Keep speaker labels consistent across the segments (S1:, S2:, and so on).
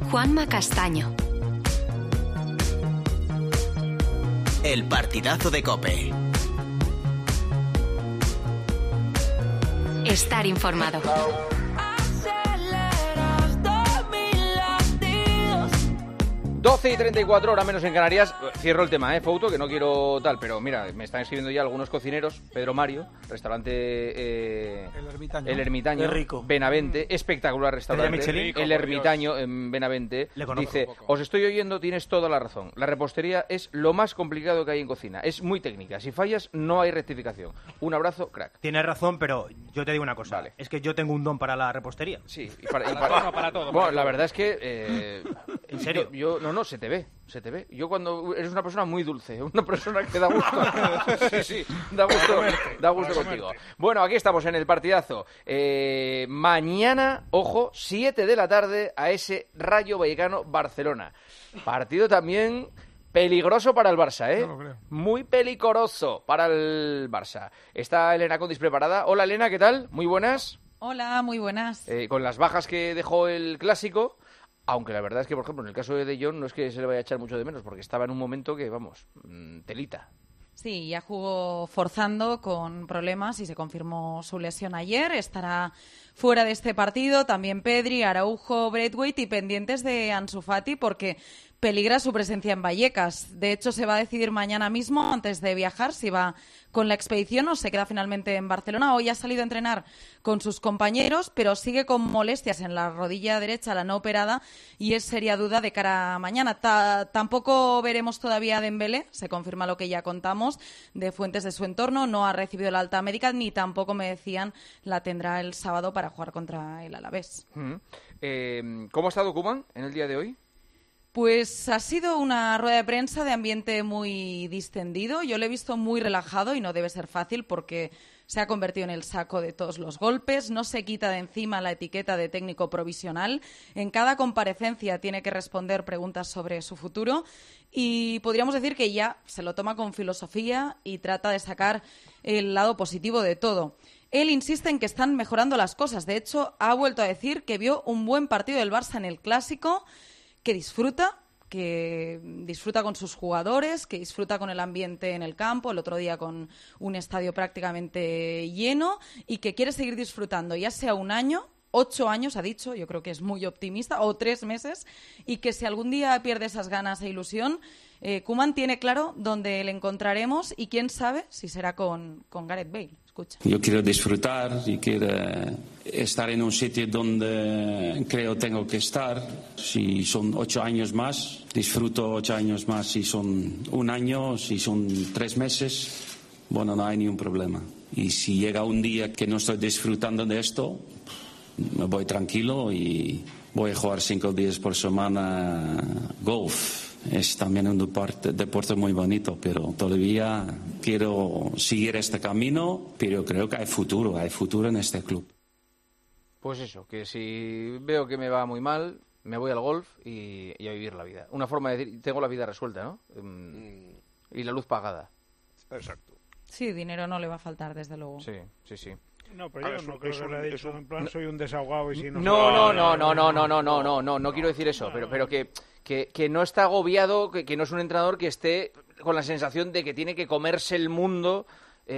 S1: Juanma Castaño.
S2: El partidazo de COPE.
S1: Estar informado.
S3: 12:34, hora menos en Canarias. Cierro el tema, Fouto, que no quiero tal, pero mira, me están escribiendo ya algunos cocineros. Pedro Mario, restaurante El Ermitaño,
S4: rico.
S3: Benavente, espectacular restaurante. El Ermitaño en Benavente. Dice, os estoy oyendo, tienes toda la razón. La repostería es lo más complicado que hay en cocina. Es muy técnica. Si fallas, no hay rectificación. Un abrazo, crack.
S4: Tienes razón, pero yo te digo una cosa.
S3: Vale.
S4: Es que yo tengo un don para la repostería.
S3: Sí, y para todo. Bueno, la verdad es que...
S4: ¿En serio?
S3: No, se te ve. Yo cuando eres una persona muy dulce, una persona que da gusto. Sí, da gusto contigo. Bueno, aquí estamos en el partidazo. Mañana, ojo, 7 de la tarde a ese Rayo Vallecano-Barcelona. Partido también peligroso para el Barça,
S5: No lo creo.
S3: Muy peligroso para el Barça. Está Elena Condis preparada. Hola, Elena, ¿qué tal? Muy buenas.
S6: Hola, muy buenas.
S3: Con las bajas que dejó el Clásico... Aunque la verdad es que, por ejemplo, en el caso de Jong no es que se le vaya a echar mucho de menos, porque estaba en un momento que, vamos, telita.
S6: Sí, ya jugó forzando con problemas y se confirmó su lesión ayer. Estará fuera de este partido también Pedri, Araujo, Braithwaite y pendientes de Ansu Fati porque peligra su presencia en Vallecas. De hecho, se va a decidir mañana mismo, antes de viajar, si va con la expedición o se queda finalmente en Barcelona. Hoy ha salido a entrenar con sus compañeros, pero sigue con molestias en la rodilla derecha, la no operada, y es seria duda de cara a mañana. Tampoco veremos todavía a Dembélé, se confirma lo que ya contamos de fuentes de su entorno. No ha recibido la alta médica, ni tampoco, me decían, la tendrá el sábado para jugar contra el Alavés.
S3: ¿Cómo ha estado Koeman en el día de hoy?
S6: Pues ha sido una rueda de prensa de ambiente muy distendido. Yo lo he visto muy relajado y no debe ser fácil porque se ha convertido en el saco de todos los golpes. No se quita de encima la etiqueta de técnico provisional. En cada comparecencia tiene que responder preguntas sobre su futuro y podríamos decir que ya se lo toma con filosofía y trata de sacar el lado positivo de todo. Él insiste en que están mejorando las cosas. De hecho, ha vuelto a decir que vio un buen partido del Barça en el Clásico, que disfruta con sus jugadores, que disfruta con el ambiente en el campo, el otro día con un estadio prácticamente lleno, y que quiere seguir disfrutando, ya sea un año, 8 años, ha dicho, yo creo que es muy optimista, o 3 meses, y que si algún día pierde esas ganas e ilusión, Koeman tiene claro dónde le encontraremos y quién sabe si será con Gareth Bale. Escucha.
S7: Yo quiero disfrutar y quiero estar en un sitio donde creo tengo que estar. Si son 8 años más, disfruto 8 años más. Si son 1 año, si son 3 meses, bueno, no hay ningún problema. Y si llega un día que no estoy disfrutando de esto, me voy tranquilo y voy a jugar 5 días por semana golf. Es también un deporte muy bonito, pero todavía quiero seguir este camino, pero creo que hay futuro en este club. Pues eso, que si veo que me va muy mal, me voy al golf y a vivir la vida. Una forma de decir, tengo la vida resuelta, ¿no? Y la luz pagada.
S8: Exacto.
S6: Sí, dinero no le va a faltar, desde luego.
S3: Sí.
S5: No, pero yo no creo que le haya dicho, en plan, soy un desahogado y si no...
S3: No quiero decir eso, pero que no está agobiado, que no es un entrenador que esté con la sensación de que tiene que comerse el mundo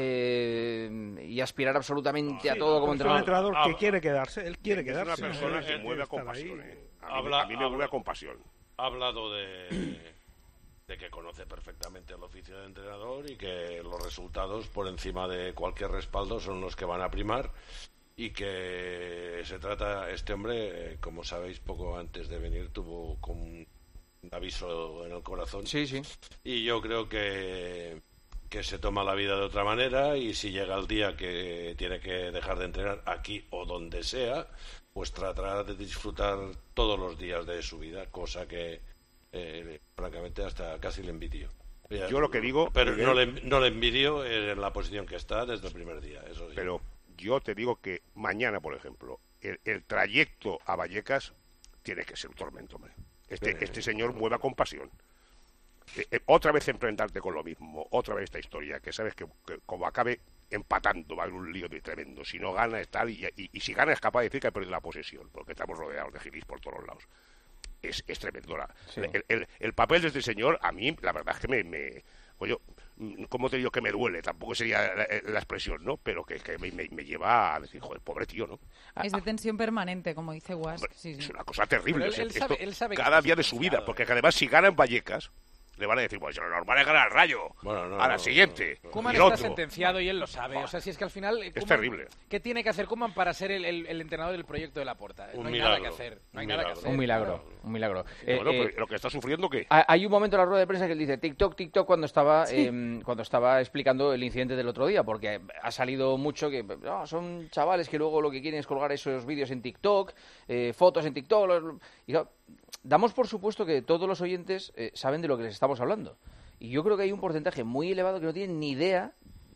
S3: y aspirar absolutamente a todo como entrenador.
S5: Es un entrenador que quiere quedarse, él quiere quedarse.
S8: Es una persona que mueve con pasión. A mí me mueve con pasión.
S9: Ha hablado de que conoce perfectamente el oficio de entrenador y que los resultados por encima de cualquier respaldo son los que van a primar y que se trata, este hombre, como sabéis, poco antes de venir tuvo con un aviso en el corazón.
S3: Sí.
S9: Y yo creo que se toma la vida de otra manera y si llega el día que tiene que dejar de entrenar aquí o donde sea, pues tratará de disfrutar todos los días de su vida, cosa que francamente hasta casi le envidio.
S8: Yo lo que digo...
S9: Pero no le envidio en la posición que está desde el primer día, eso sí.
S8: Pero yo te digo que mañana, por ejemplo, el trayecto a Vallecas tiene que ser un tormento, hombre. Este señor mueve con pasión. Otra vez enfrentarte con lo mismo, otra vez esta historia, que sabes que como acabe empatando va a haber un lío tremendo. Si no gana es tal, y si gana es capaz de decir que ha perdido la posesión, porque estamos rodeados de gilis por todos lados. es tremendo.
S3: Sí.
S8: El papel de este señor, a mí, la verdad es que oye, ¿cómo te digo que me duele? Tampoco sería la expresión, ¿no? Pero que me lleva a decir, joder, pobre tío, ¿no?
S6: Es de tensión permanente, como dice Guas. Sí, sí.
S8: Es una cosa terrible.
S10: Pero él sabe
S8: cada día de su vida, porque además si gana en Vallecas, le van a decir, pues lo normal es ganar al Rayo, a la siguiente.
S10: Koeman
S8: y el
S10: está
S8: otro.
S10: sentenciado y él lo sabe. O sea, si es que al final...
S8: Es
S10: Koeman,
S8: terrible.
S10: ¿Qué tiene que hacer Koeman para ser el entrenador del proyecto de Laporta? No hay nada que hacer. No hay nada que hacer.
S3: Un milagro, un milagro.
S8: Bueno, lo que está sufriendo, ¿qué?
S3: Hay un momento en la rueda de prensa que él dice TikTok cuando estaba explicando el incidente del otro día, porque ha salido mucho que son chavales que luego lo que quieren es colgar esos vídeos en TikTok, fotos en TikTok. Y claro, damos por supuesto que todos los oyentes saben de lo que les estamos hablando. Y yo creo que hay un porcentaje muy elevado que no tienen ni idea,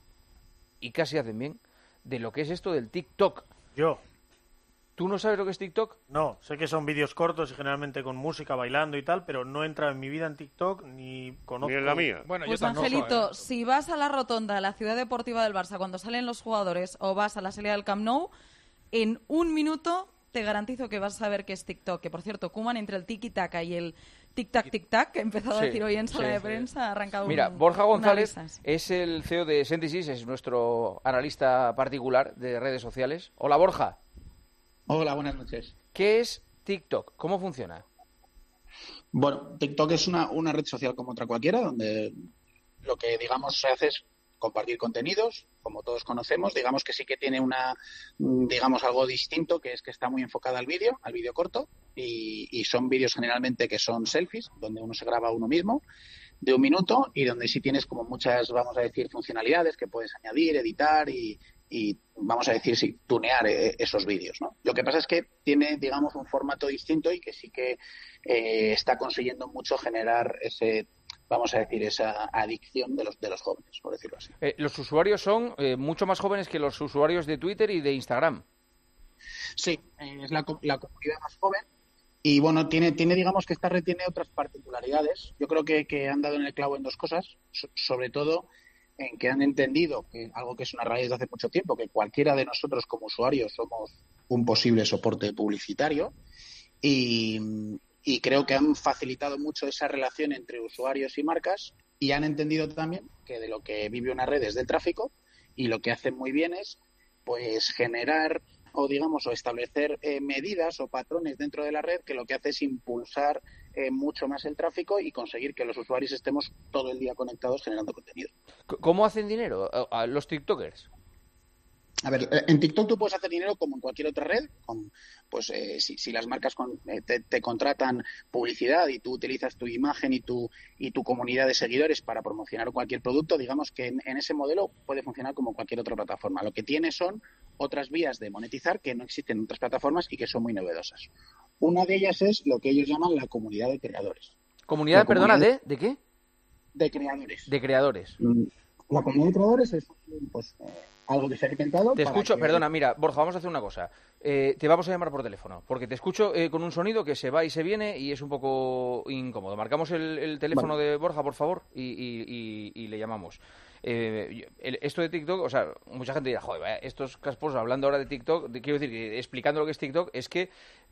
S3: y casi hacen bien, de lo que es esto del TikTok.
S4: Yo.
S3: ¿Tú no sabes lo que es TikTok?
S4: No, sé que son vídeos cortos y generalmente con música, bailando y tal, pero no he entrado en mi vida en TikTok ni conozco...
S8: Ni en la mía.
S10: Bueno,
S6: Pues
S10: yo tampoco,
S6: Angelito, si vas a la rotonda de la ciudad deportiva del Barça cuando salen los jugadores o vas a la salida del Camp Nou, en un minuto te garantizo que vas a saber qué es TikTok. Que, por cierto, Koeman, entre el tiki-taka y el tic-tac, que he empezado a decir hoy en sala de prensa, ha arrancado
S3: Mira, Borja González
S6: risas.
S3: es el CEO de Sentisys, es nuestro analista particular de redes sociales. Hola, Borja.
S11: Hola, buenas noches.
S3: ¿Qué es TikTok? ¿Cómo funciona?
S11: Bueno, TikTok es una red social como otra cualquiera, donde lo que, digamos, se hace es compartir contenidos, como todos conocemos. Digamos que sí que tiene algo distinto, que es que está muy enfocada al vídeo corto, y son vídeos generalmente que son selfies, donde uno se graba a uno mismo, de 1 minuto, y donde sí tienes como muchas, vamos a decir, funcionalidades que puedes añadir, editar y vamos a decir, sí, tunear esos vídeos, ¿no? Lo que pasa es que tiene, digamos, un formato distinto y que sí que está consiguiendo mucho generar vamos a decir, esa adicción de los jóvenes, por decirlo así.
S3: Los usuarios son mucho más jóvenes que los usuarios de Twitter y de Instagram.
S11: Sí, es la comunidad más joven. Y bueno, tiene digamos que esta red tiene otras particularidades. Yo creo que han dado en el clavo en 2 cosas, sobre todo en que han entendido que algo que es una realidad desde hace mucho tiempo, que cualquiera de nosotros como usuarios somos un posible soporte publicitario, y creo que han facilitado mucho esa relación entre usuarios y marcas, y han entendido también que de lo que vive una red es del tráfico, y lo que hacen muy bien es pues generar o establecer medidas o patrones dentro de la red que lo que hace es impulsar mucho más el tráfico y conseguir que los usuarios estemos todo el día conectados generando contenido.
S3: ¿Cómo hacen dinero a los TikTokers?
S11: A ver, en TikTok tú puedes hacer dinero como en cualquier otra red. Si las marcas te contratan publicidad y tú utilizas tu imagen y tu comunidad de seguidores para promocionar cualquier producto, digamos que en ese modelo puede funcionar como cualquier otra plataforma. Lo que tiene son otras vías de monetizar que no existen en otras plataformas y que son muy novedosas. Una de ellas es lo que ellos llaman la comunidad de creadores.
S3: ¿Comunidad, perdona, de qué?
S11: De creadores.
S3: De creadores.
S11: La comunidad de creadores es algo que se ha inventado.
S3: Te escucho, perdona, mira, Borja, vamos a hacer una cosa. Te vamos a llamar por teléfono, porque te escucho con un sonido que se va y se viene y es un poco incómodo. Marcamos el teléfono de Borja, por favor, y le llamamos. Esto de TikTok, o sea, mucha gente dirá, joder, vaya, estos caspos hablando ahora de TikTok, quiero decir, que explicando lo que es TikTok, es que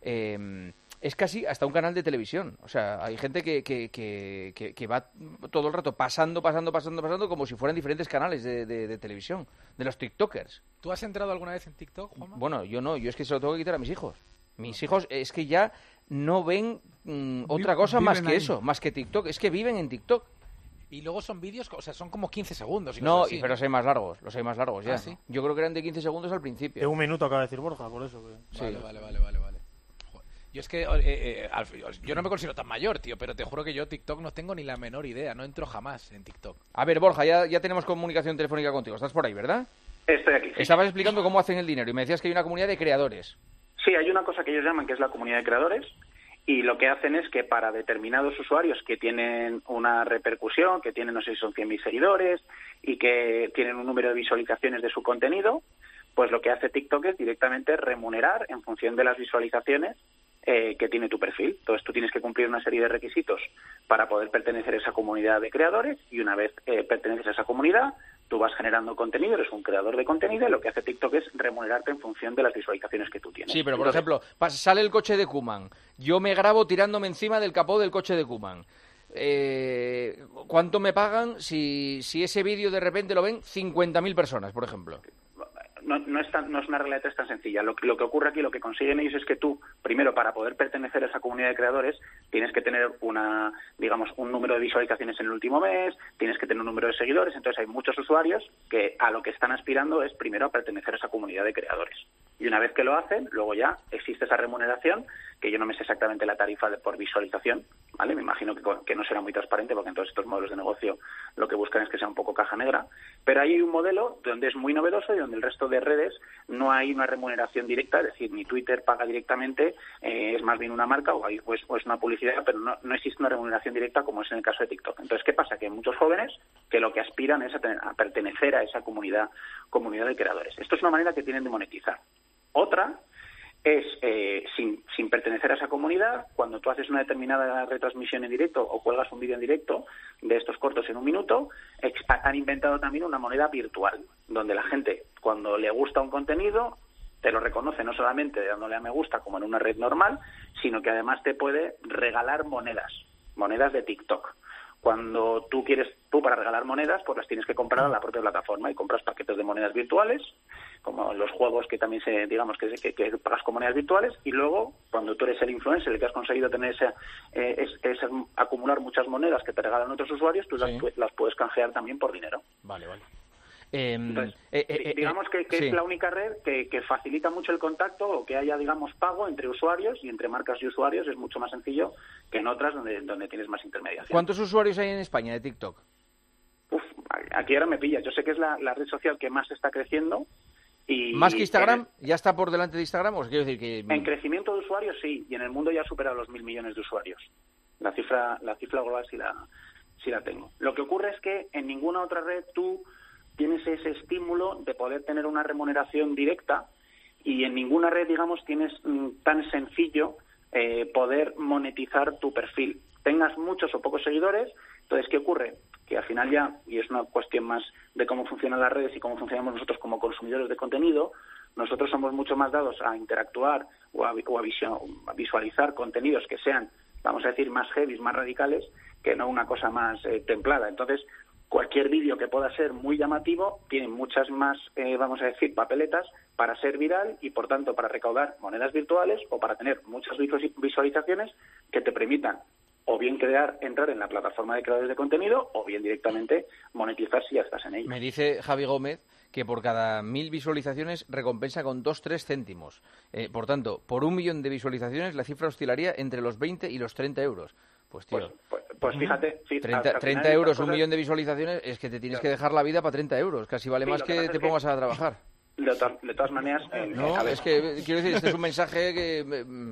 S3: es casi hasta un canal de televisión. O sea, hay gente que va todo el rato pasando como si fueran diferentes canales de televisión, de los TikTokers.
S10: ¿Tú has entrado alguna vez en TikTok, Juanma?
S3: Bueno, yo no, yo es que se lo tengo que quitar a mis hijos. Mis hijos es que ya no ven otra cosa más que eso, más que TikTok, es que viven en TikTok.
S10: Y luego son vídeos, o sea, son como 15 segundos. Y
S3: no,
S10: así,
S3: pero los hay más largos ya.
S10: ¿Sí?
S3: Yo creo que eran de 15 segundos al principio.
S4: De 1 minuto acaba de decir Borja, por eso.
S3: Sí.
S10: Vale. Joder. Yo es que yo no me considero tan mayor, tío, pero te juro que yo TikTok no tengo ni la menor idea, no entro jamás en TikTok.
S3: A ver, Borja, ya tenemos comunicación telefónica contigo, estás por ahí, ¿verdad?
S12: Estoy aquí. Sí.
S3: Estabas explicando cómo hacen el dinero y me decías que hay una comunidad de creadores.
S12: Sí, hay una cosa que ellos llaman que es la comunidad de creadores, y lo que hacen es que para determinados usuarios que tienen una repercusión, que tienen, no sé si son 100.000 seguidores y que tienen un número de visualizaciones de su contenido, pues lo que hace TikTok es directamente remunerar en función de las visualizaciones que tiene tu perfil. Entonces tú tienes que cumplir una serie de requisitos para poder pertenecer a esa comunidad de creadores, y una vez perteneces a esa comunidad, Tú vas generando contenido, eres un creador de contenido y lo que hace TikTok es remunerarte en función de las visualizaciones que tú tienes.
S3: Sí, pero por
S12: Entonces,
S3: ejemplo, sale el coche de Koeman. Yo me grabo tirándome encima del capó del coche de Koeman. ¿Cuánto me pagan si ese vídeo de repente lo ven 50.000 personas, por ejemplo?
S12: no es una regla de tres tan sencilla. Lo que ocurre aquí, lo que consiguen ellos es que tú, primero, para poder pertenecer a esa comunidad de creadores, tienes que tener un número de visualizaciones en el último mes, tienes que tener un número de seguidores. Entonces hay muchos usuarios que a lo que están aspirando es primero a pertenecer a esa comunidad de creadores. Y una vez que lo hacen, luego ya existe esa remuneración, que yo no me sé exactamente la tarifa por visualización, ¿vale? Me imagino que no será muy transparente, porque en todos estos modelos de negocio lo que buscan es que sea un poco caja negra. Pero ahí hay un modelo donde es muy novedoso y donde el resto de redes no hay una remuneración directa, es decir, ni Twitter paga directamente, es más bien una marca o es una publicidad, pero no existe una remuneración directa como es en el caso de TikTok. Entonces, ¿qué pasa? Que hay muchos jóvenes que lo que aspiran es a pertenecer a esa comunidad de creadores. Esto es una manera que tienen de monetizar. Otra es, sin pertenecer a esa comunidad, cuando tú haces una determinada retransmisión en directo o cuelgas un vídeo en directo de estos cortos en un minuto, han inventado también una moneda virtual, donde la gente, cuando le gusta un contenido, te lo reconoce no solamente dándole a me gusta como en una red normal, sino que además te puede regalar monedas de TikTok. Cuando tú para regalar monedas, pues las tienes que comprar a la propia plataforma y compras paquetes de monedas virtuales, como los juegos que también que pagas con monedas virtuales, y luego, cuando tú eres el influencer, el que has conseguido tener acumular muchas monedas que te regalan otros usuarios, tú las puedes canjear también por dinero.
S3: Vale.
S12: Entonces, digamos que
S3: sí.
S12: es la única red que facilita mucho el contacto, o que haya, digamos, pago entre usuarios, y entre marcas y usuarios es mucho más sencillo que en otras donde tienes más intermediación.
S3: ¿Cuántos usuarios hay en España de TikTok?
S12: Aquí ahora me pillas. Yo sé que es la red social que más está creciendo.
S3: ¿Más que Instagram? ¿Ya está por delante de Instagram? ¿O quiero decir que...
S12: En crecimiento de usuarios, sí, y en el mundo ya ha superado los 1.000 millones de usuarios. La cifra global sí la tengo. Lo que ocurre es que en ninguna otra red tú tienes ese estímulo de poder tener una remuneración directa, y en ninguna red, digamos, tienes tan sencillo poder monetizar tu perfil. Tengas muchos o pocos seguidores. Entonces, ¿qué ocurre? Que al final ya, y es una cuestión más de cómo funcionan las redes y cómo funcionamos nosotros como consumidores de contenido, nosotros somos mucho más dados a interactuar o a visualizar contenidos que sean, vamos a decir, más heavy, más radicales, que no una cosa más templada. Entonces, cualquier vídeo que pueda ser muy llamativo tiene muchas más, vamos a decir, papeletas para ser viral y, por tanto, para recaudar monedas virtuales o para tener muchas visualizaciones que te permitan o bien entrar en la plataforma de creadores de contenido, o bien directamente monetizar si ya estás en ella.
S3: Me dice Javi Gómez que por cada 1.000 visualizaciones recompensa con 2-3 céntimos. Por tanto, por 1 millón de visualizaciones la cifra oscilaría entre los 20 y los 30 euros. Pues, tío,
S12: pues fíjate...
S3: 30 euros, 1 millón de visualizaciones, es que te tienes que dejar la vida para 30 euros. Casi vale más que te pongas a trabajar.
S12: De todas maneras...
S3: No, es que, quiero decir, este es un mensaje que...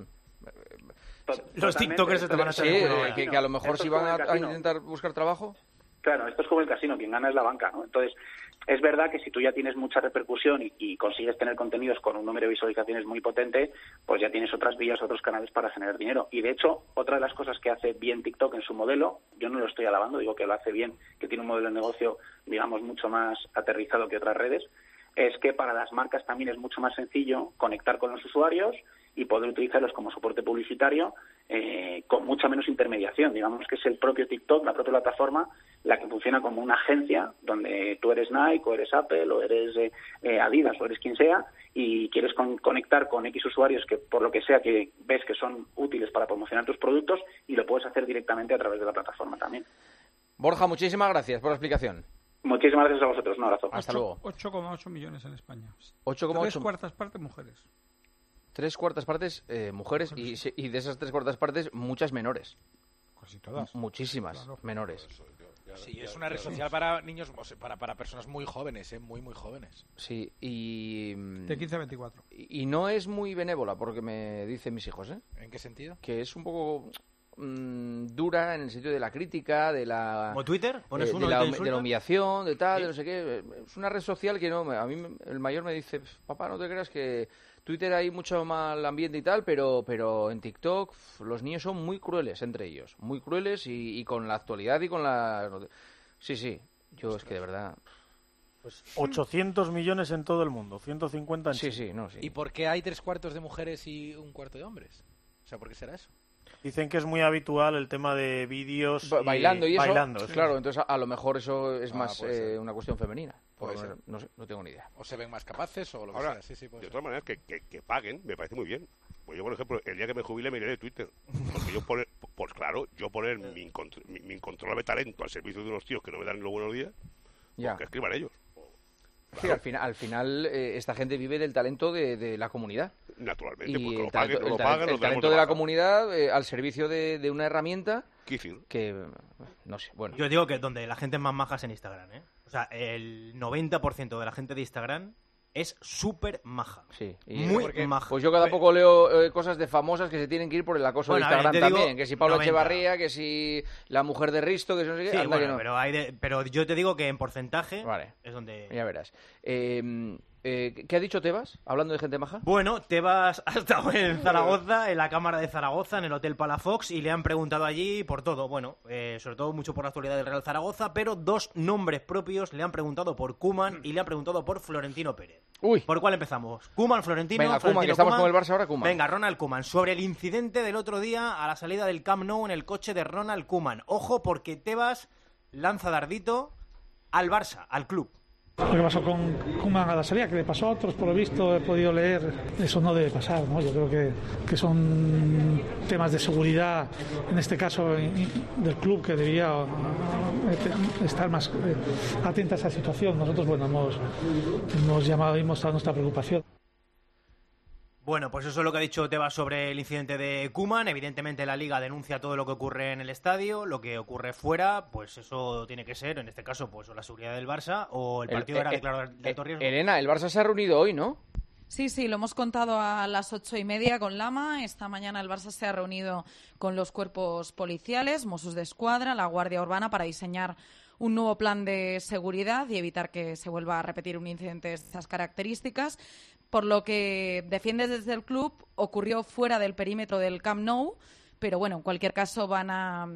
S4: Los tiktokers se te van a salir.
S3: Que a lo mejor si van a intentar buscar trabajo.
S12: Claro, esto es como el casino, quien gana es la banca, ¿no? Entonces, es verdad que si tú ya tienes mucha repercusión y consigues tener contenidos con un número de visualizaciones muy potente, pues ya tienes otras vías, otros canales para generar dinero. Y de hecho, otra de las cosas que hace bien TikTok en su modelo, yo no lo estoy alabando, digo que lo hace bien, que tiene un modelo de negocio, digamos, mucho más aterrizado que otras redes, es que para las marcas también es mucho más sencillo conectar con los usuarios y poder utilizarlos como soporte publicitario con mucha menos intermediación. Digamos que es el propio TikTok, la propia plataforma, la que funciona como una agencia donde tú eres Nike o eres Apple o eres Adidas o eres quien sea y quieres conectar con X usuarios que por lo que sea que ves que son útiles para promocionar tus productos, y lo puedes hacer directamente a través de la plataforma también.
S3: Borja, muchísimas gracias por la explicación.
S12: Muchísimas gracias a vosotros. Un abrazo.
S3: Hasta luego.
S5: 8,8 millones en España.
S3: 8,8.
S5: 3/4 partes mujeres.
S3: 3/4 partes mujeres y de esas 3/4 partes muchas menores.
S5: Casi todas.
S3: Muchísimas menores.
S10: Sí, es una red social para niños, para personas muy jóvenes, muy jóvenes.
S3: Sí, y...
S5: De 15 a 24.
S3: Y no es muy benévola, porque me dicen mis hijos, ¿eh?
S10: ¿En qué sentido?
S3: Que es un poco... dura en el sentido de la crítica, de la...
S13: ¿Como Twitter? ¿Pones uno
S3: de la humillación, de tal,
S13: ¿sí?
S3: de no sé qué. Es una red social que no... A mí el mayor me dice, papá, no te creas que Twitter hay mucho mal ambiente y tal, pero en TikTok los niños son muy crueles entre ellos. Muy crueles y con la actualidad y con la... Sí, yo es que de verdad...
S4: Pues 800 millones en todo el mundo, 150 en China.
S3: Sí, no, sí.
S10: ¿Y por qué hay 3/4 de mujeres y 1/4 de hombres? O sea, ¿por qué será eso?
S4: Dicen que es muy habitual el tema de vídeos
S3: bailando y eso.
S4: Bailando, sí.
S3: Claro, entonces a lo mejor eso es más una cuestión femenina.
S10: Puede ser.
S3: No sé, no tengo ni idea.
S10: O se ven más capaces o lo que
S8: Ahora,
S10: sea. Sí,
S8: de todas maneras, que paguen me parece muy bien. Pues yo, por ejemplo, el día que me jubile me iré de Twitter. Porque yo poner mi incontrolable talento al servicio de unos tíos que no me dan los buenos días,
S3: Ya.
S8: que escriban ellos.
S3: Sí, al final esta gente vive del talento de la comunidad.
S8: Naturalmente,
S3: Y
S8: porque
S3: el
S8: lo paguen, no lo paguen,
S3: el talento de la comunidad al servicio de una herramienta que, no sé, bueno.
S13: Yo digo que donde la gente es más maja es en Instagram, ¿eh? O sea, el 90% de la gente de Instagram es súper maja.
S3: Sí,
S13: muy maja.
S3: Pues yo cada poco leo cosas de famosas que se tienen que ir por el acoso de Instagram también. Que si Paula Echevarría, que si la mujer de Risto, que no sé qué.
S13: Sí, bueno,
S3: que no.
S13: pero yo te digo que en porcentaje es donde...
S3: Ya verás. ¿Qué ha dicho Tebas, hablando de gente maja?
S13: Bueno, Tebas ha estado en Zaragoza, en la Cámara de Zaragoza, en el Hotel Palafox, y le han preguntado allí por todo. Bueno, sobre todo mucho por la actualidad del Real Zaragoza, pero 2 nombres propios le han preguntado por Koeman y le han preguntado por Florentino Pérez.
S3: Uy.
S13: ¿Por cuál empezamos? Koeman, Florentino.
S3: Venga, Koeman, que estamos con el Barça ahora, Koeman.
S13: Venga, Ronald Koeman. Sobre el incidente del otro día a la salida del Camp Nou en el coche de Ronald Koeman. Ojo, porque Tebas lanza dardito al Barça, al club.
S14: Lo que pasó con Koeman a la salida, que le pasó a otros, por lo visto, he podido leer, eso no debe pasar, ¿no? Yo creo que son temas de seguridad, en este caso del club, que debía estar más atenta a esa situación. Nosotros, bueno, hemos llamado y mostrado nuestra preocupación.
S13: Bueno, pues eso es lo que ha dicho Tebas sobre el incidente de Koeman. Evidentemente la Liga denuncia todo lo que ocurre en el estadio, lo que ocurre fuera, pues eso tiene que ser, en este caso, pues o la seguridad del Barça o el partido era declarado de alto riesgo.
S3: Elena, el Barça se ha reunido hoy, ¿no?
S6: Sí, lo hemos contado a las 8:30 con Lama. Esta mañana el Barça se ha reunido con los cuerpos policiales, Mossos d'Esquadra, la Guardia Urbana, para diseñar un nuevo plan de seguridad y evitar que se vuelva a repetir un incidente de estas características. Por lo que defiendes desde el club, ocurrió fuera del perímetro del Camp Nou, pero bueno, en cualquier caso van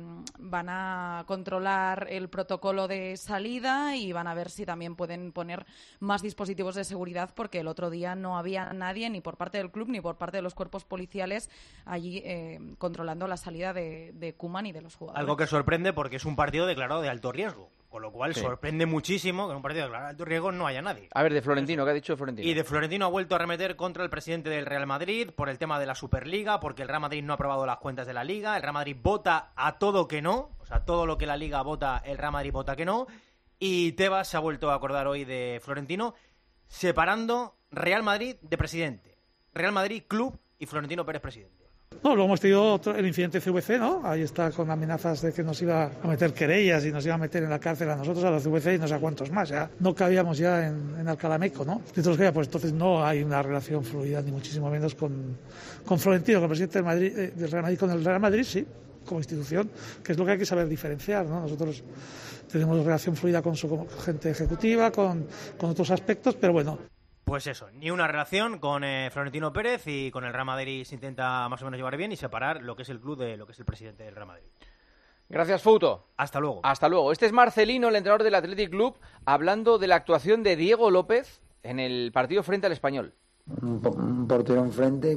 S6: a controlar el protocolo de salida y van a ver si también pueden poner más dispositivos de seguridad, porque el otro día no había nadie, ni por parte del club ni por parte de los cuerpos policiales, allí controlando la salida de Koeman y de los jugadores.
S13: Algo que sorprende porque es un partido declarado de alto riesgo. Con lo cual
S3: Sí.
S13: sorprende muchísimo que en un partido de alto riesgo no haya nadie.
S3: A ver, de Florentino, ¿qué ha dicho Florentino?
S13: Y de Florentino ha vuelto a arremeter contra el presidente del Real Madrid por el tema de la Superliga, porque el Real Madrid no ha aprobado las cuentas de la Liga, el Real Madrid vota a todo que no, o sea, todo lo que la Liga vota, el Real Madrid vota que no, y Tebas se ha vuelto a acordar hoy de Florentino, separando Real Madrid de presidente, Real Madrid club y Florentino Pérez presidente.
S14: No, luego hemos tenido el incidente CVC, ¿no? Ahí está, con amenazas de que nos iba a meter querellas y nos iba a meter en la cárcel a nosotros, a la CVC y no sé a cuántos más. Ya no cabíamos ya en Alcalameco, ¿no? Pues entonces no hay una relación fluida, ni muchísimo menos con Florentino, con el presidente del, del Real Madrid. Con el Real Madrid, sí, como institución, que es lo que hay que saber diferenciar, ¿no? Nosotros tenemos relación fluida con su gente ejecutiva, con otros aspectos, pero bueno.
S13: Pues eso, ni una relación con Florentino Pérez, y con el Real Madrid se intenta más o menos llevar bien y separar lo que es el club de lo que es el presidente del Real Madrid.
S3: Gracias, Fouto.
S13: Hasta luego.
S3: Hasta luego. Este es Marcelino, el entrenador del Athletic Club, hablando de la actuación de Diego López en el partido frente al Español.
S15: Un portero enfrente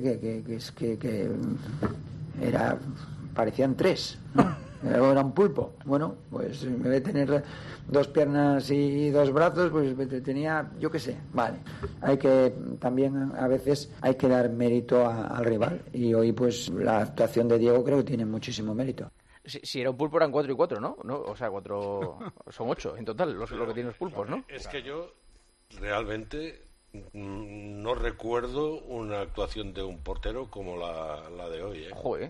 S15: que era, parecían 3, ¿no? Era un pulpo. Bueno, pues en vez de tener 2 piernas y 2 brazos, pues tenía, yo qué sé, vale. Hay que también a veces hay que dar mérito al rival, y hoy pues la actuación de Diego creo que tiene muchísimo mérito.
S3: Si era un pulpo eran 4 y 4, ¿no? O sea, 4 son 8 en total lo que tienen los pulpos, ¿no?
S9: Es que yo realmente no recuerdo una actuación de un portero como la de hoy, ¿eh?
S3: Joder.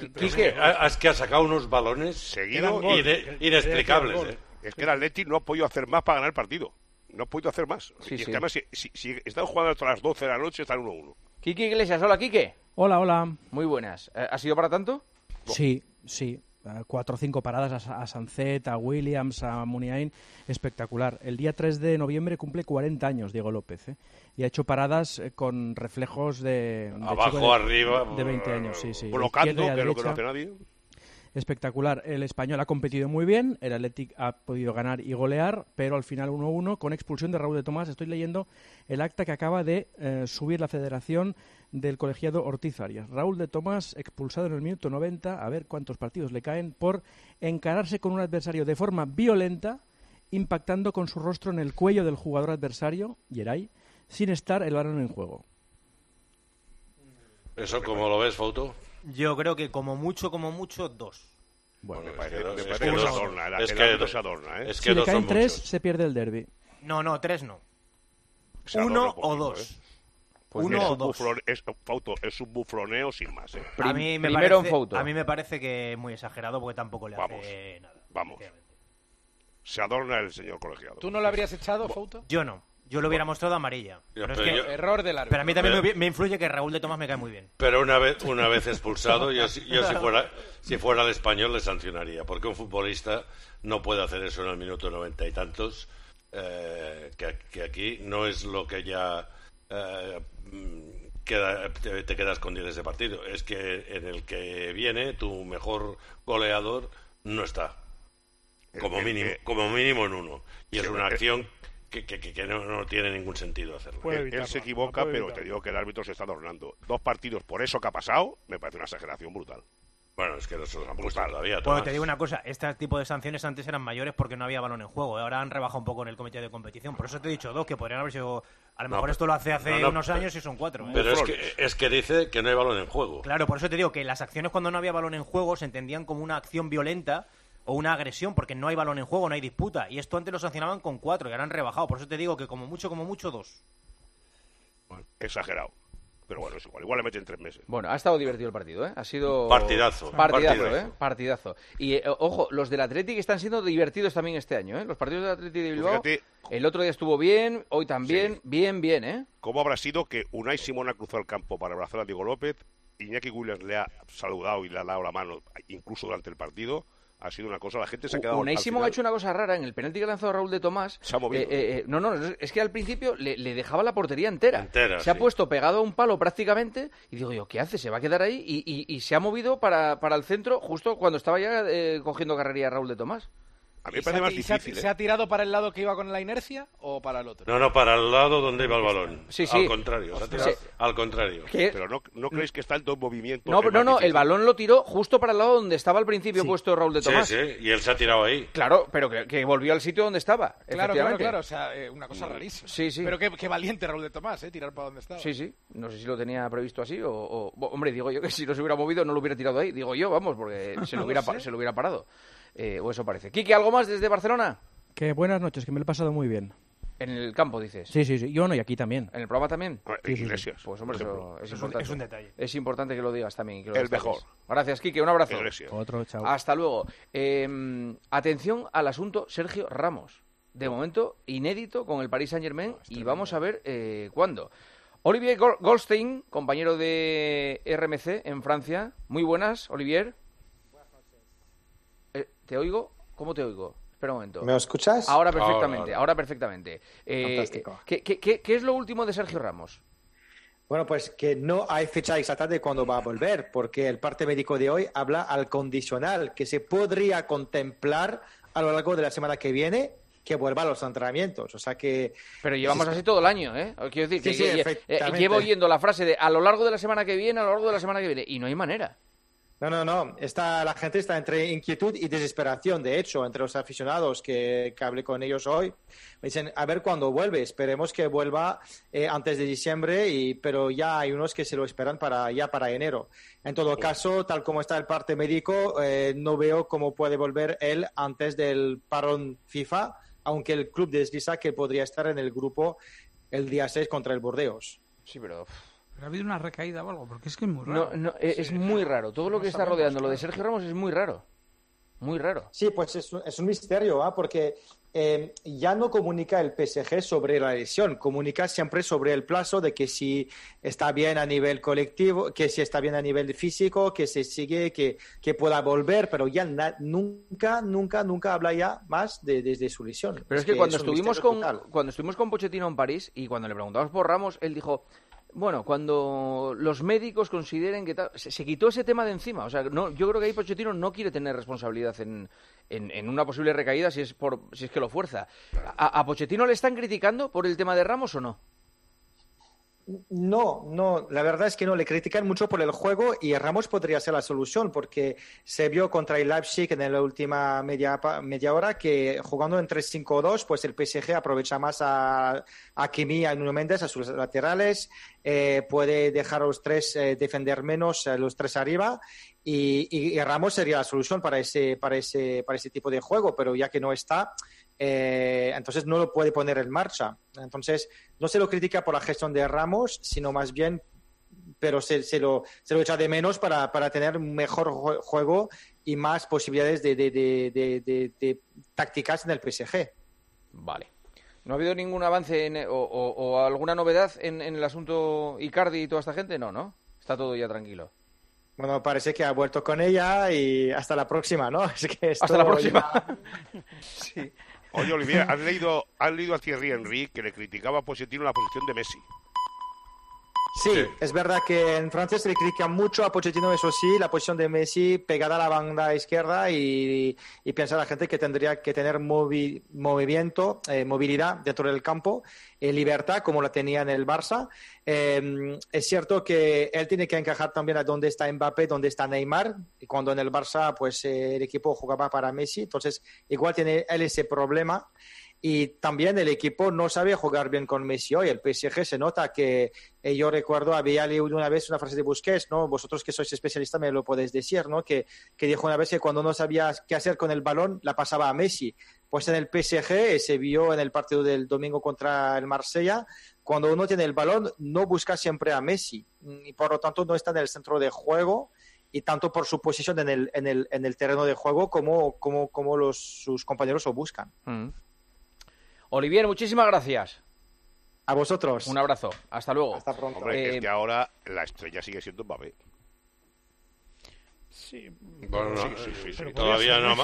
S9: Es que ha sacado unos balones seguidos inexplicables, ¿eh?
S8: Es que el Atleti no ha podido hacer más para ganar el partido. No ha podido hacer más.
S3: Sí,
S8: y es
S3: sí.
S8: que además, si están jugando hasta las 12 de la noche, están 1-1.
S3: Quique Iglesias, hola, Quique.
S16: Hola.
S3: Muy buenas. ¿Ha sido para tanto?
S16: Sí. 4 o 5 paradas a Sancet, a Williams, a Muniain, espectacular. El día 3 de noviembre cumple 40 años Diego López, ¿eh? Y ha hecho paradas con reflejos de
S9: abajo,
S16: chico
S9: arriba,
S16: de 20 años, sí.
S8: Colocando,
S16: Izquierda y a
S8: que es lo que no
S16: derecha.
S8: hace nadie.
S16: espectacular. El Español ha competido muy bien, el Athletic ha podido ganar y golear, pero al final 1-1 con expulsión de Raúl de Tomás. Estoy leyendo el acta que acaba de subir la Federación del colegiado Ortiz Arias. Raúl de Tomás expulsado en el minuto 90, a ver cuántos partidos le caen, por encararse con un adversario de forma violenta, impactando con su rostro en el cuello del jugador adversario, Yeray, sin estar el balón en juego.
S9: ¿Eso cómo lo ves, Fouto?
S13: Yo creo que como mucho, 2.
S8: Bueno, me parece que no se adorna. El árbitro se adorna, ¿eh?
S16: Si le caen 3, se pierde el derbi.
S13: No, 3 no. 1 o 2.
S8: Pues
S13: 1 o 2.
S8: Es un bufloneo sin más, ¿eh?
S13: A mí me parece que es muy exagerado porque tampoco le hace nada.
S8: Vamos. Se adorna el señor colegiado.
S10: ¿Tú no lo habrías echado, Fouto?
S13: Yo no. Yo lo hubiera mostrado amarilla.
S10: Pero es que error del árbitro.
S13: Pero a mí también me influye que Raúl de Tomás me cae muy bien.
S9: Pero una vez expulsado, yo si fuera el Español le sancionaría, porque un futbolista no puede hacer eso en el minuto 90 y tantos, que aquí no es lo que ya te quedas con 10 de partido, es que en el que viene tu mejor goleador no está, como mínimo en uno, y es una acción que no tiene ningún sentido hacerlo.
S8: Él se equivoca, pero te digo que el árbitro se está adornando. 2 partidos por eso que ha pasado, me parece una exageración brutal.
S9: Bueno, es que no se los han puesto todavía.
S13: Bueno, te digo una cosa, este tipo de sanciones antes eran mayores porque no había balón en juego, ahora han rebajado un poco en el comité de competición, por eso te he dicho 2, que podrían haber sido, a lo mejor esto lo hace unos años y son 4.
S9: Pero es que dice que no hay balón en juego.
S13: Claro, por eso te digo que las acciones cuando no había balón en juego se entendían como una acción violenta o una agresión, porque no hay balón en juego, no hay disputa. Y esto antes lo sancionaban con 4 y ahora han rebajado. Por eso te digo que como mucho 2.
S8: Bueno, exagerado. Pero bueno, es igual le meten 3 meses.
S3: Bueno, ha estado divertido el partido, ¿eh? Ha sido...
S9: Partidazo.
S3: Partidazo. Y, ojo, los del Athletic están siendo divertidos también este año, ¿eh? Los partidos del Athletic de Bilbao, el otro día estuvo bien, hoy también, sí. bien, ¿eh?
S8: ¿Cómo habrá sido que Unai Simón ha cruzado el campo para abrazar a Diego López, Iñaki Williams le ha saludado y le ha dado la mano, incluso durante el partido? Ha sido una cosa, la gente se ha quedado...
S3: Unai Simón ha hecho una cosa rara, en el penalti que ha lanzado Raúl de Tomás...
S8: Se ha movido.
S3: No, es que al principio le dejaba la portería entera. Se ha
S9: sí.
S3: puesto pegado a un palo prácticamente, y digo yo, ¿qué hace? ¿Se va a quedar ahí? Y se ha movido para el centro justo cuando estaba ya cogiendo carrería Raúl de Tomás.
S8: A mí me parece más difícil.
S10: ¿Se ha tirado para el lado que iba con la inercia o para el otro?
S9: No, para el lado donde iba el balón.
S3: Sí.
S9: Al contrario. Al contrario.
S8: Pero no creéis que está el dos movimiento.
S3: No, el balón lo tiró justo para el lado donde estaba al principio puesto Raúl de Tomás.
S9: Sí, y él se ha tirado ahí.
S3: Claro, pero que volvió al sitio donde estaba.
S10: Claro. O sea, una cosa rarísima.
S3: Sí.
S10: Pero qué valiente Raúl de Tomás, tirar para donde estaba.
S3: Sí. No sé si lo tenía previsto así o... Hombre, digo yo que si no se hubiera movido no lo hubiera tirado ahí. Digo yo, vamos, porque se lo hubiera parado. O eso parece. Quique, ¿algo más desde Barcelona?
S16: Que buenas noches, que me lo he pasado muy bien.
S3: ¿En el campo, dices?
S16: Sí. Yo no, y aquí también.
S3: ¿En el programa también?
S8: Iglesias.
S3: Pues hombre, eso es importante.
S13: Es un detalle.
S3: Es importante que lo digas también. Que lo
S8: el
S3: destaques.
S8: mejor.
S3: Gracias, Quique. Un abrazo.
S8: Iglesias.
S16: Otro, chao.
S3: Hasta luego. Atención al asunto Sergio Ramos. De momento, inédito con el Paris Saint-Germain y vamos a ver cuándo. Olivier Goldstein, compañero de RMC en Francia. Muy buenas, Olivier.
S17: Buenas noches.
S3: ¿Te oigo? ¿Cómo te oigo? Espera un momento.
S17: ¿Me escuchas?
S3: Ahora perfectamente.
S17: Fantástico.
S3: ¿Qué es lo último de Sergio Ramos?
S17: Bueno, pues que no hay fecha exacta de cuándo va a volver, porque el parte médico de hoy habla al condicional, que se podría contemplar a lo largo de la semana que viene que vuelva a los entrenamientos. O sea que...
S3: Pero llevamos así todo el año, ¿eh? Quiero decir que llevo oyendo la frase de a lo largo de la semana que viene, y no hay manera.
S17: No. La gente está entre inquietud y desesperación. De hecho, entre los aficionados que hablé con ellos hoy, me dicen, a ver cuándo vuelve. Esperemos que vuelva antes de diciembre, pero ya hay unos que se lo esperan para enero. En todo caso, tal como está el parte médico, no veo cómo puede volver él antes del parón FIFA, aunque el club desliza que podría estar en el grupo el día 6 contra el Burdeos.
S3: Sí, pero
S5: ha habido una recaída o algo, porque es que es muy raro.
S3: Es muy raro. Todo lo que está rodeando lo de Sergio Ramos es muy raro. Muy raro.
S17: Sí, pues es un misterio, porque ya no comunica el PSG sobre la lesión, comunica siempre sobre el plazo de que si está bien a nivel colectivo, que si está bien a nivel físico, que se sigue, que pueda volver, pero ya nunca habla ya más desde su lesión.
S3: Pero es que cuando estuvimos con Pochettino en París y cuando le preguntamos por Ramos, él dijo... bueno, cuando los médicos consideren que se quitó ese tema de encima. O sea, no, yo creo que ahí Pochettino no quiere tener responsabilidad en una posible recaída si es que lo fuerza. ¿A Pochettino le están criticando por el tema de Ramos o no?
S17: No, la verdad es que no, le critican mucho por el juego y Ramos podría ser la solución porque se vio contra el Leipzig en la última media hora que jugando en 3-5-2 pues el PSG aprovecha más a Kimi y a Nuno Méndez a sus laterales, puede dejar a los tres defender menos, los tres arriba y Ramos sería la solución para ese tipo de juego, pero ya que no está, entonces no lo puede poner en marcha. Entonces no se lo critica por la gestión de Ramos, sino más bien, pero se lo echa de menos para tener un mejor juego y más posibilidades de tácticas en el PSG.
S3: Vale. ¿No ha habido ningún avance o alguna novedad en el asunto Icardi y toda esta gente? No. Está todo ya tranquilo.
S17: Bueno, parece que ha vuelto con ella y hasta la próxima, ¿no? Es que
S3: hasta la próxima.
S8: Sí. Oye, Olivier, ¿has leído a Thierry Henry que le criticaba a Pochettino la posición de Messi?
S17: Sí, es verdad que en Francia se le critica mucho a Pochettino, eso sí, la posición de Messi pegada a la banda izquierda y piensa la gente que tendría que tener movimiento, movilidad dentro del campo, libertad como la tenía en el Barça. Es cierto que él tiene que encajar también a dónde está Mbappé, dónde está Neymar, y cuando en el Barça pues el equipo jugaba para Messi, entonces igual tiene él ese problema. Y también el equipo no sabe jugar bien con Messi hoy. El PSG se nota que yo recuerdo, había leído una vez una frase de Busquets, ¿no? Vosotros que sois especialistas me lo podéis decir, ¿no? Que dijo una vez que cuando no sabía qué hacer con el balón, la pasaba a Messi. Pues en el PSG se vio en el partido del domingo contra el Marsella, cuando uno tiene el balón no busca siempre a Messi y por lo tanto no está en el centro de juego y tanto por su posición en el terreno de juego como sus compañeros lo buscan.
S3: Olivier, muchísimas gracias.
S17: A vosotros.
S3: Un abrazo. Hasta luego.
S17: Hasta pronto.
S8: Hombre, es que ahora la estrella sigue siendo Mbappé.
S5: Sí.
S9: Bueno,
S5: sí.
S9: Todavía no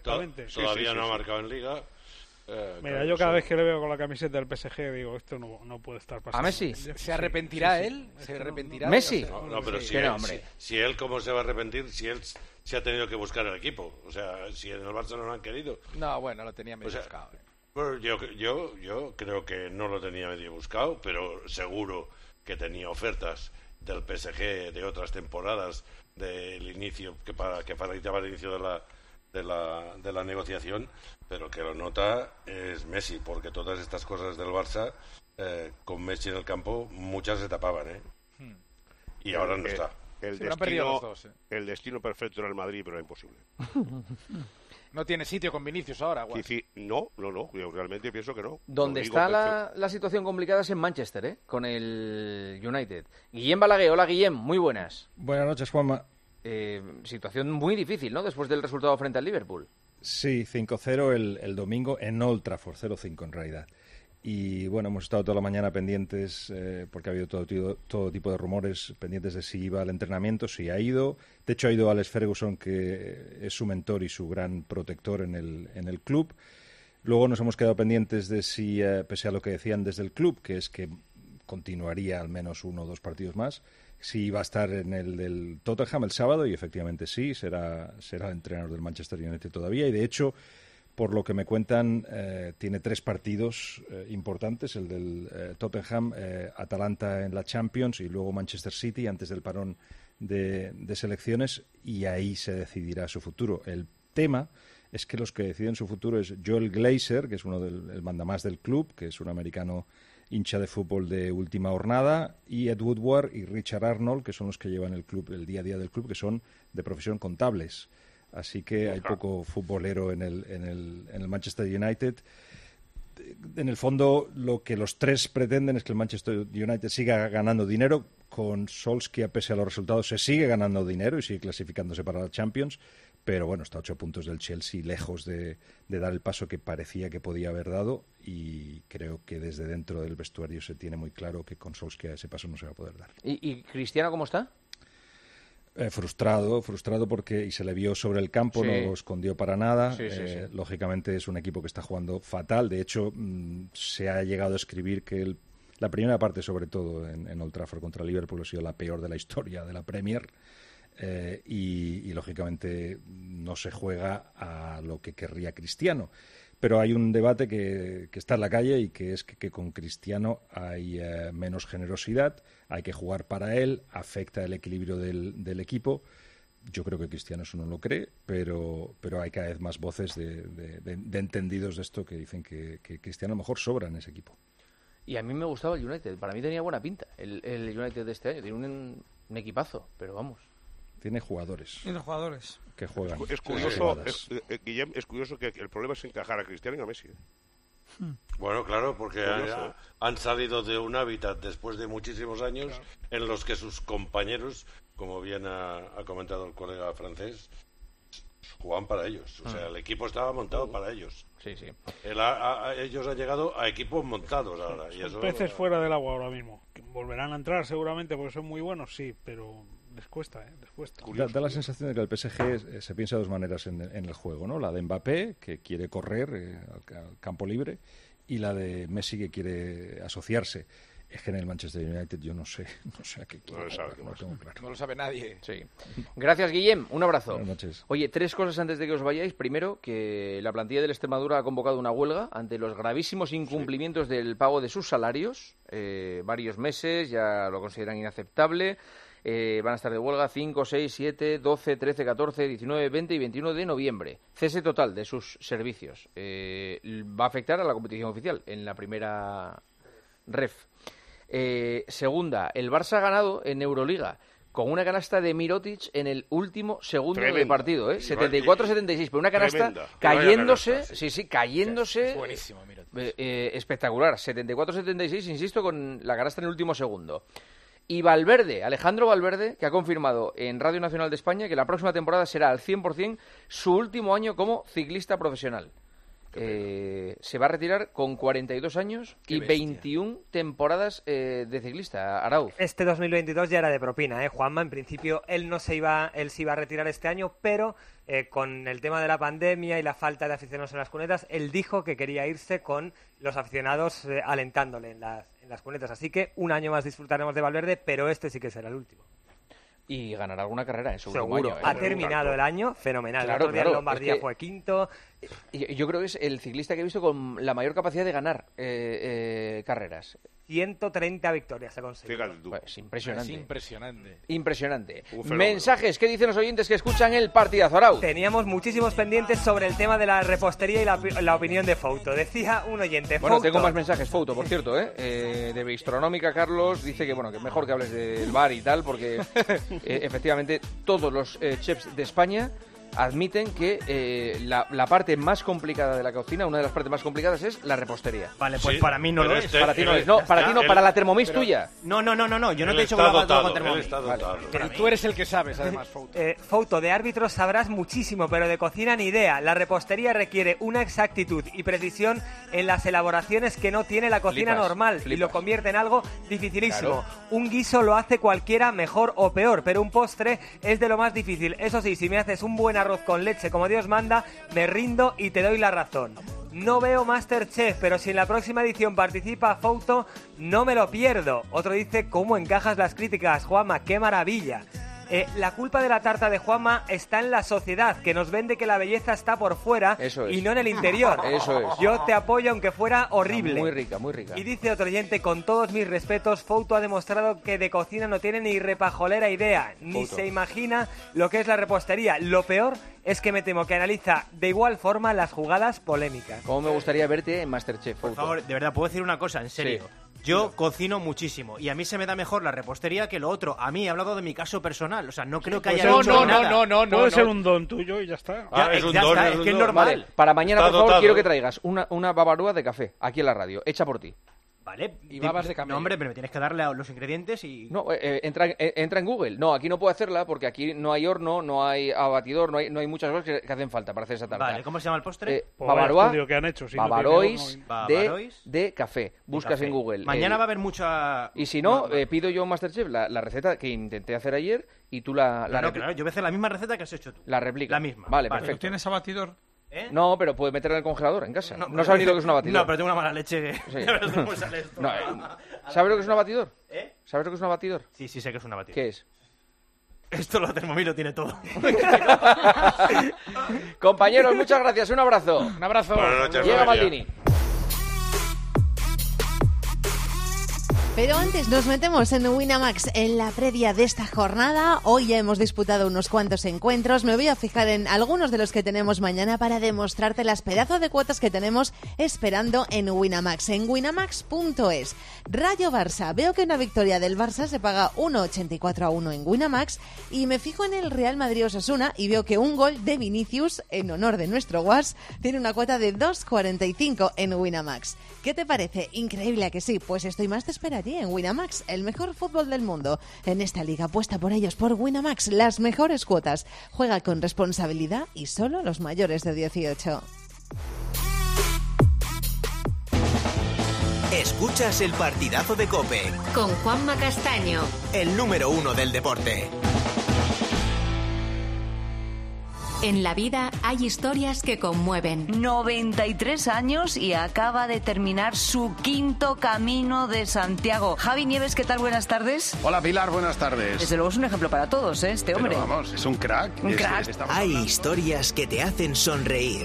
S9: ha marcado en Liga.
S5: Mira, yo cada vez que le veo con la camiseta del PSG digo, esto no puede estar pasando.
S3: ¿A Messi?
S10: ¿Se arrepentirá él? ¿Se arrepentirá?
S3: ¿Messi?
S9: No, pero si él, ¿cómo se va a arrepentir si él se ha tenido que buscar el equipo? O sea, si en el Barça no lo han querido.
S10: No, bueno, lo tenía medio buscado.
S9: Pues yo creo que no lo tenía medio buscado, pero seguro que tenía ofertas del PSG de otras temporadas del inicio que facilitaba el inicio de la negociación, pero que lo nota es Messi, porque todas estas cosas del Barça con Messi en el campo muchas se tapaban, y ahora no está.
S8: El destino perfecto era el Madrid, pero era imposible.
S10: No tiene sitio con Vinicius ahora, guay.
S8: Sí, no, yo realmente pienso que no.
S3: Donde está la situación complicada es en Manchester, con el United. Guillem Balaguer, hola Guillem, muy buenas.
S18: Buenas noches, Juanma.
S3: Situación muy difícil, ¿no?, después del resultado frente al Liverpool.
S18: Sí, 5-0 el domingo en Old Trafford, 0-5 en realidad. Y bueno, hemos estado toda la mañana pendientes, porque ha habido todo tipo de rumores, pendientes de si iba al entrenamiento, si ha ido. De hecho, ha ido Alex Ferguson, que es su mentor y su gran protector en el club. Luego nos hemos quedado pendientes de si, pese a lo que decían desde el club, que es que continuaría al menos 1 o 2 partidos más, si iba a estar en el del Tottenham el sábado, y efectivamente sí, será el entrenador del Manchester United todavía, y de hecho, por lo que me cuentan, tiene 3 partidos importantes, el del Tottenham, Atalanta en la Champions y luego Manchester City antes del parón de selecciones, y ahí se decidirá su futuro. El tema es que los que deciden su futuro es Joel Glazer, que es uno del mandamás del club, que es un americano hincha de fútbol de última jornada, y Ed Woodward y Richard Arnold, que son los que llevan el club, el día a día del club, que son de profesión contables. Así que hay poco futbolero en el Manchester United. En el fondo, lo que los 3 pretenden es que el Manchester United siga ganando dinero. Con Solskjaer, pese a los resultados, se sigue ganando dinero y sigue clasificándose para la Champions. Pero bueno, está a 8 puntos del Chelsea, lejos de dar el paso que parecía que podía haber dado. Y creo que desde dentro del vestuario se tiene muy claro que con Solskjaer ese paso no se va a poder dar.
S3: ¿Y Cristiano cómo está?
S18: Frustrado porque y se le vio sobre el campo, no lo escondió para nada.
S3: Sí.
S18: Lógicamente es un equipo que está jugando fatal. De hecho, se ha llegado a escribir que La primera parte, sobre todo, en Old Trafford contra Liverpool ha sido la peor de la historia de la Premier. Y lógicamente no se juega a lo que querría Cristiano. Pero hay un debate que está en la calle y que es que con Cristiano hay menos generosidad, hay que jugar para él, afecta el equilibrio del equipo. Yo creo que Cristiano eso no lo cree, pero hay cada vez más voces de entendidos de esto que dicen que Cristiano a lo mejor sobra en ese equipo.
S3: Y a mí me gustaba el United, para mí tenía buena pinta el United de este año, tiene un equipazo, pero vamos.
S18: Tiene jugadores. Que juegan.
S8: Es curioso, Guillem, es curioso que el problema es encajar a Cristiano y a Messi.
S9: Bueno, claro, porque han salido de un hábitat después de muchísimos años en los que sus compañeros, como bien ha comentado el colega francés, jugaban para ellos. O sea, el equipo estaba montado para ellos.
S3: Sí, sí.
S9: Ellos han llegado a equipos montados ahora. Y
S5: Son
S9: eso
S5: peces fuera del agua ahora mismo. Que volverán a entrar seguramente porque son muy buenos, sí, pero les cuesta, les cuesta.
S18: Da la sensación de que el PSG se piensa de dos maneras en el juego, ¿no? La de Mbappé, que quiere correr al campo libre, y la de Messi, que quiere asociarse. Es que en el Manchester United yo no sé a qué quiere. No tengo claro.
S10: No lo sabe nadie.
S3: Sí. Gracias, Guillem. Un abrazo.
S18: Buenas noches.
S3: Oye, 3 cosas antes de que os vayáis. Primero, que la plantilla del Extremadura ha convocado una huelga ante los gravísimos incumplimientos del pago de sus salarios. Varios meses, ya lo consideran inaceptable. Van a estar de huelga 5, 6, 7, 12, 13, 14, 19, 20 y 21 de noviembre. Cese total de sus servicios. Va a afectar a la competición oficial en la primera ref. Segunda, el Barça ha ganado en Euroliga con una canasta de Mirotic en el último segundo del partido, 74-76, pero una canasta cayéndose, cayéndose,
S10: es buenísimo, Mirotic.
S3: Espectacular, 74-76, insisto, con la canasta en el último segundo. Y Valverde, Alejandro Valverde, que ha confirmado en Radio Nacional de España que la próxima temporada será al 100% su último año como ciclista profesional. Se va a retirar con 42 años y 21 temporadas de ciclista. Arauz.
S19: Este 2022 ya era de propina, Juanma. En principio él se iba a retirar este año, pero con el tema de la pandemia y la falta de aficionados en las cunetas, él dijo que quería irse con los aficionados alentándole en las cunetas. Así que un año más disfrutaremos de Valverde, pero este sí que será el último.
S3: Y ganará alguna carrera en su
S19: Seguro.
S3: último año.
S19: Ha terminado el año fenomenal.
S3: Claro,
S19: el otro día en Lombardía fue quinto.
S3: Yo creo que es el ciclista que he visto con la mayor capacidad de ganar carreras.
S19: 130 victorias ha conseguido.
S3: Es impresionante.
S10: Es impresionante.
S3: Impresionante. Mensajes, ¿qué dicen los oyentes que escuchan el partidazo, Arau?
S19: Teníamos muchísimos pendientes sobre el tema de la repostería y la opinión de Fouto. Decía un oyente,
S3: Bueno,
S19: Fouto.
S3: tengo más mensajes, Fouto, por cierto, de Bistronómica, Carlos, dice que es mejor que hables del bar y tal, porque efectivamente todos los chefs de España admiten que la parte más complicada de la cocina, una de las partes más complicadas es la repostería.
S19: Vale, pues para mí no lo es.
S3: Para ti no es. No, para ti no, para la Thermomix tuya.
S19: No, yo no te he dicho que lo hagas todo con Thermomix.
S10: Pero tú eres el que sabes, además, Fouto.
S19: Fouto, de árbitros sabrás muchísimo, pero de cocina ni idea. La repostería requiere una exactitud y precisión en las elaboraciones que no tiene la cocina normal y lo convierte en algo dificilísimo. Claro. Un guiso lo hace cualquiera mejor o peor, pero un postre es de lo más difícil. Eso sí, si me haces un buen arroz con leche como Dios manda, me rindo y te doy la razón. No veo MasterChef, pero si en la próxima edición participa Fouto, no me lo pierdo. Otro dice, ¿cómo encajas las críticas, Juanma? ¡Qué maravilla! La culpa de la tarta de Juanma está en la sociedad, que nos vende que la belleza está por fuera y no en el interior.
S3: Eso es.
S19: Yo te apoyo aunque fuera horrible.
S3: Muy rica, muy rica.
S19: Y dice otro oyente, con todos mis respetos, Fouto ha demostrado que de cocina no tiene ni repajolera idea, ni se imagina lo que es la repostería. Lo peor es que me temo que analiza de igual forma las jugadas polémicas.
S3: ¿Cómo me gustaría verte en MasterChef, Fouto?
S13: Por favor, de verdad, ¿puedo decir una cosa? En serio. Sí. Yo cocino muchísimo y a mí se me da mejor la repostería que lo otro. A mí he hablado de mi caso personal, o sea, no creo que haya hecho nada.
S5: No. Puede ser un don tuyo y ya está.
S13: Es que es normal.
S3: Vale, para mañana, por favor, quiero que traigas una babarúa de café aquí en la radio, hecha por ti.
S13: Vale,
S10: y babas de camello.
S13: No, hombre, pero me tienes que darle a los ingredientes y...
S3: No, entra en Google. No, aquí no puedo hacerla porque aquí no hay horno, no hay abatidor, no hay muchas cosas que hacen falta para hacer esa tarta.
S13: Vale, ¿cómo se llama el postre?
S3: Bavarois,
S5: que han hecho, si
S3: Bavarois de café. Buscas en Google.
S13: Mañana va a haber mucha...
S3: Y si no, pido yo en MasterChef la receta que intenté hacer ayer y tú la
S13: claro, yo voy a hacer la misma receta que has hecho tú.
S3: La replica.
S13: La misma.
S3: Vale,
S20: ¿Pero
S3: perfecto.
S20: tienes abatidor?
S3: No, pero puede meterla en el congelador en casa. No sabe ni lo que es una batidora.
S13: No, pero tengo una mala leche.
S3: Sí.
S13: ¿Cómo sale esto?
S3: No, ¿sabes lo que es un abatidor? ¿Sabes lo que es un abatidor?
S13: Sí, sé que es un abatidor.
S3: ¿Qué es?
S13: Esto lo Thermomix lo tiene todo.
S3: Compañeros, muchas gracias. Un abrazo.
S10: Un abrazo.
S9: Buenas noches,
S3: Llega
S9: María.
S3: Maldini.
S20: Pero antes nos metemos en Winamax en la previa de esta jornada. Hoy ya hemos disputado unos cuantos encuentros. Me voy a fijar en algunos de los que tenemos mañana para demostrarte las pedazos de cuotas que tenemos esperando en Winamax, en winamax.es. Rayo Barça. Veo que una victoria del Barça se paga 1,84-1 en Winamax y me fijo en el Real Madrid-Osasuna y veo que un gol de Vinicius en honor de nuestro Guas tiene una cuota de 2,45 en Winamax. ¿Qué te parece? Increíble, ¿a que sí? Pues estoy más te espera allí en Winamax, el mejor fútbol del mundo. En esta liga apuesta por ellos, por Winamax, las mejores cuotas. Juega con responsabilidad y solo los mayores de 18.
S2: Escuchas el partidazo de COPE.
S1: Con Juanma Castaño.
S2: El número 1 del deporte.
S1: En la vida hay historias que conmueven.
S21: 93 años y acaba de terminar su 5º Camino de Santiago. Javi Nieves, ¿qué tal? Buenas tardes.
S22: Hola Pilar, buenas tardes.
S21: Desde luego es un ejemplo para todos, este hombre.
S22: Pero vamos, es un crack.
S21: Un crack.
S2: Hay historias que te hacen sonreír.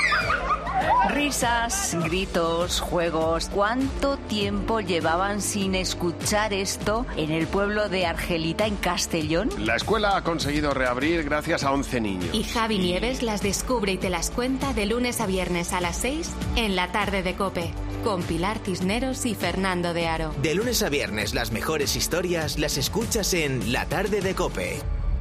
S21: Risas, gritos, juegos. ¿Cuánto tiempo llevaban sin escuchar esto en el pueblo de Argelita, en Castellón?
S22: La escuela ha conseguido reabrir gracias a 11 niños.
S1: Y Javi Nieves las descubre y te las cuenta de lunes a viernes a las 6 en la tarde de COPE, con Pilar Cisneros y Fernando de Aro.
S2: De lunes a viernes las mejores historias las escuchas en La Tarde de COPE.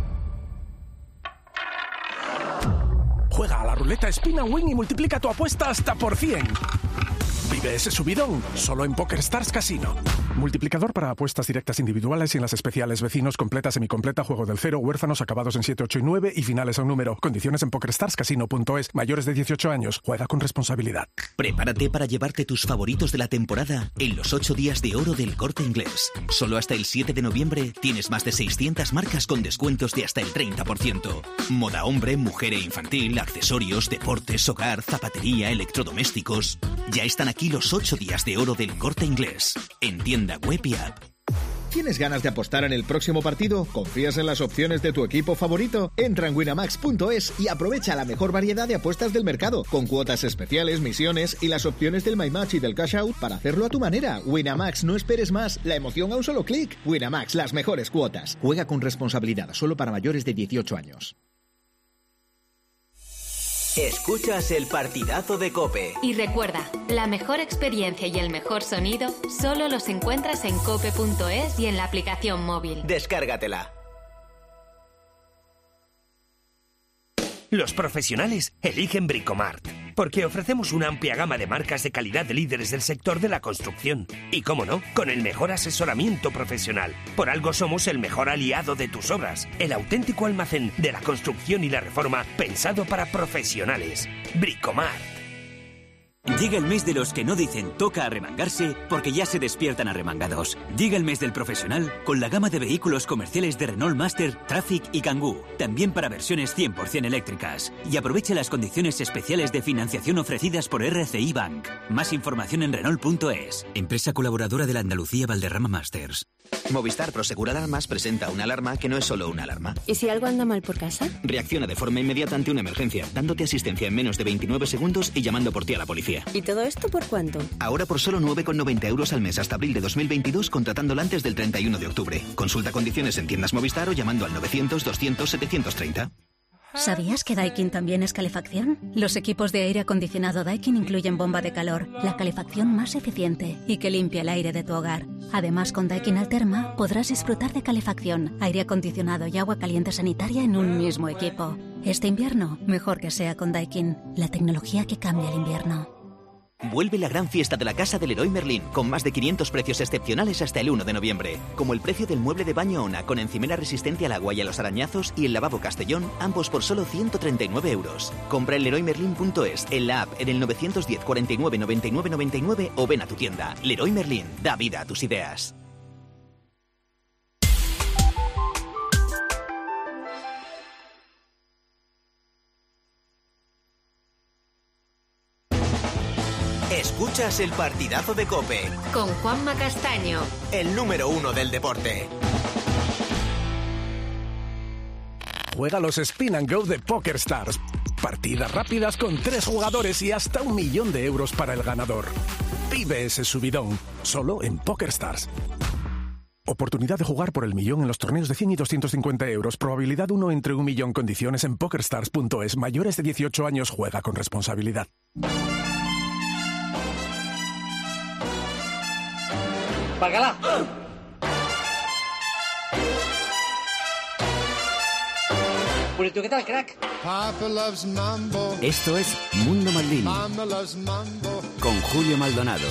S23: Juega a la ruleta Spin and Win y multiplica tu apuesta hasta por 100. Vive ese subidón solo en PokerStars Casino. Multiplicador para apuestas directas individuales y en las especiales vecinos, completa, semicompleta, juego del cero, huérfanos acabados en 7, 8 y 9 y finales a un número. Condiciones en PokerStarsCasino.es. Mayores de 18 años. Juega con responsabilidad.
S24: Prepárate para llevarte tus favoritos de la temporada en los 8 días de oro del Corte Inglés. Solo hasta el 7 de noviembre tienes más de 600 marcas con descuentos de hasta el 30%. Moda hombre, mujer e infantil, accesorios, deportes, hogar, zapatería, electrodomésticos. Ya están aquí los 8 días de oro del Corte Inglés. En tienda web y app.
S25: ¿Tienes ganas de apostar en el próximo partido? ¿Confías en las opciones de tu equipo favorito? Entra en winamax.es y aprovecha la mejor variedad de apuestas del mercado, con cuotas especiales, misiones y las opciones del My Match y del Cash Out para hacerlo a tu manera. Winamax, no esperes más. La emoción a un solo clic. Winamax, las mejores cuotas. Juega con responsabilidad, solo para mayores de 18 años.
S2: Escuchas el partidazo de COPE.
S1: Y recuerda, la mejor experiencia y el mejor sonido solo los encuentras en cope.es y en la aplicación móvil.
S2: Descárgatela.
S26: Los profesionales eligen Bricomart, porque ofrecemos una amplia gama de marcas de calidad de líderes del sector de la construcción. Y cómo no, con el mejor asesoramiento profesional. Por algo somos el mejor aliado de tus obras, el auténtico almacén de la construcción y la reforma pensado para profesionales. Bricomart.
S27: Llega el mes de los que no dicen toca arremangarse porque ya se despiertan arremangados. Llega el mes del profesional con la gama de vehículos comerciales de Renault Master, Traffic y Kangoo. También para versiones 100% eléctricas. Y aprovecha las condiciones especiales de financiación ofrecidas por RCI Bank. Más información en Renault.es. Empresa colaboradora de la Andalucía Valderrama Masters.
S28: Movistar Prosegur Alarmas presenta una alarma que no es solo una alarma.
S29: ¿Y si algo anda mal por casa?
S28: Reacciona de forma inmediata ante una emergencia, dándote asistencia en menos de 29 segundos y llamando por ti a la policía.
S29: ¿Y todo esto por cuánto?
S28: Ahora por solo 9,90 euros al mes hasta abril de 2022, contratándola antes del 31 de octubre. Consulta condiciones en tiendas Movistar o llamando al 900-200-730.
S29: ¿Sabías que Daikin también es calefacción? Los equipos de aire acondicionado Daikin incluyen bomba de calor, la calefacción más eficiente y que limpia el aire de tu hogar. Además, con Daikin Alterma podrás disfrutar de calefacción, aire acondicionado y agua caliente sanitaria en un mismo equipo. Este invierno, mejor que sea con Daikin, la tecnología que cambia el invierno.
S28: Vuelve la gran fiesta de la casa del Leroy Merlin, con más de 500 precios excepcionales hasta el 1 de noviembre. Como el precio del mueble de baño Ona con encimera resistente al agua y a los arañazos y el lavabo Castellón, ambos por solo 139 euros. Compra en leroymerlin.es, en la app, en el 910 49 99 99 o ven a tu tienda. Leroy Merlin, da vida a tus ideas.
S2: Escuchas el partidazo de COPE.
S1: Con Juanma Castaño.
S2: El número 1 del deporte.
S23: Juega los Spin and Go de PokerStars. Partidas rápidas con 3 jugadores y hasta 1 millón de euros para el ganador. Vive ese subidón, solo en PokerStars. Oportunidad de jugar por el millón en los torneos de 100 y 250 euros. Probabilidad 1 entre 1 millón. Condiciones en PokerStars.es. Mayores de 18 años, juega con responsabilidad.
S4: ¡Bacalá! Purito, ¿qué tal, crack?
S27: Esto es Mundo Maldini con Julio Maldonado.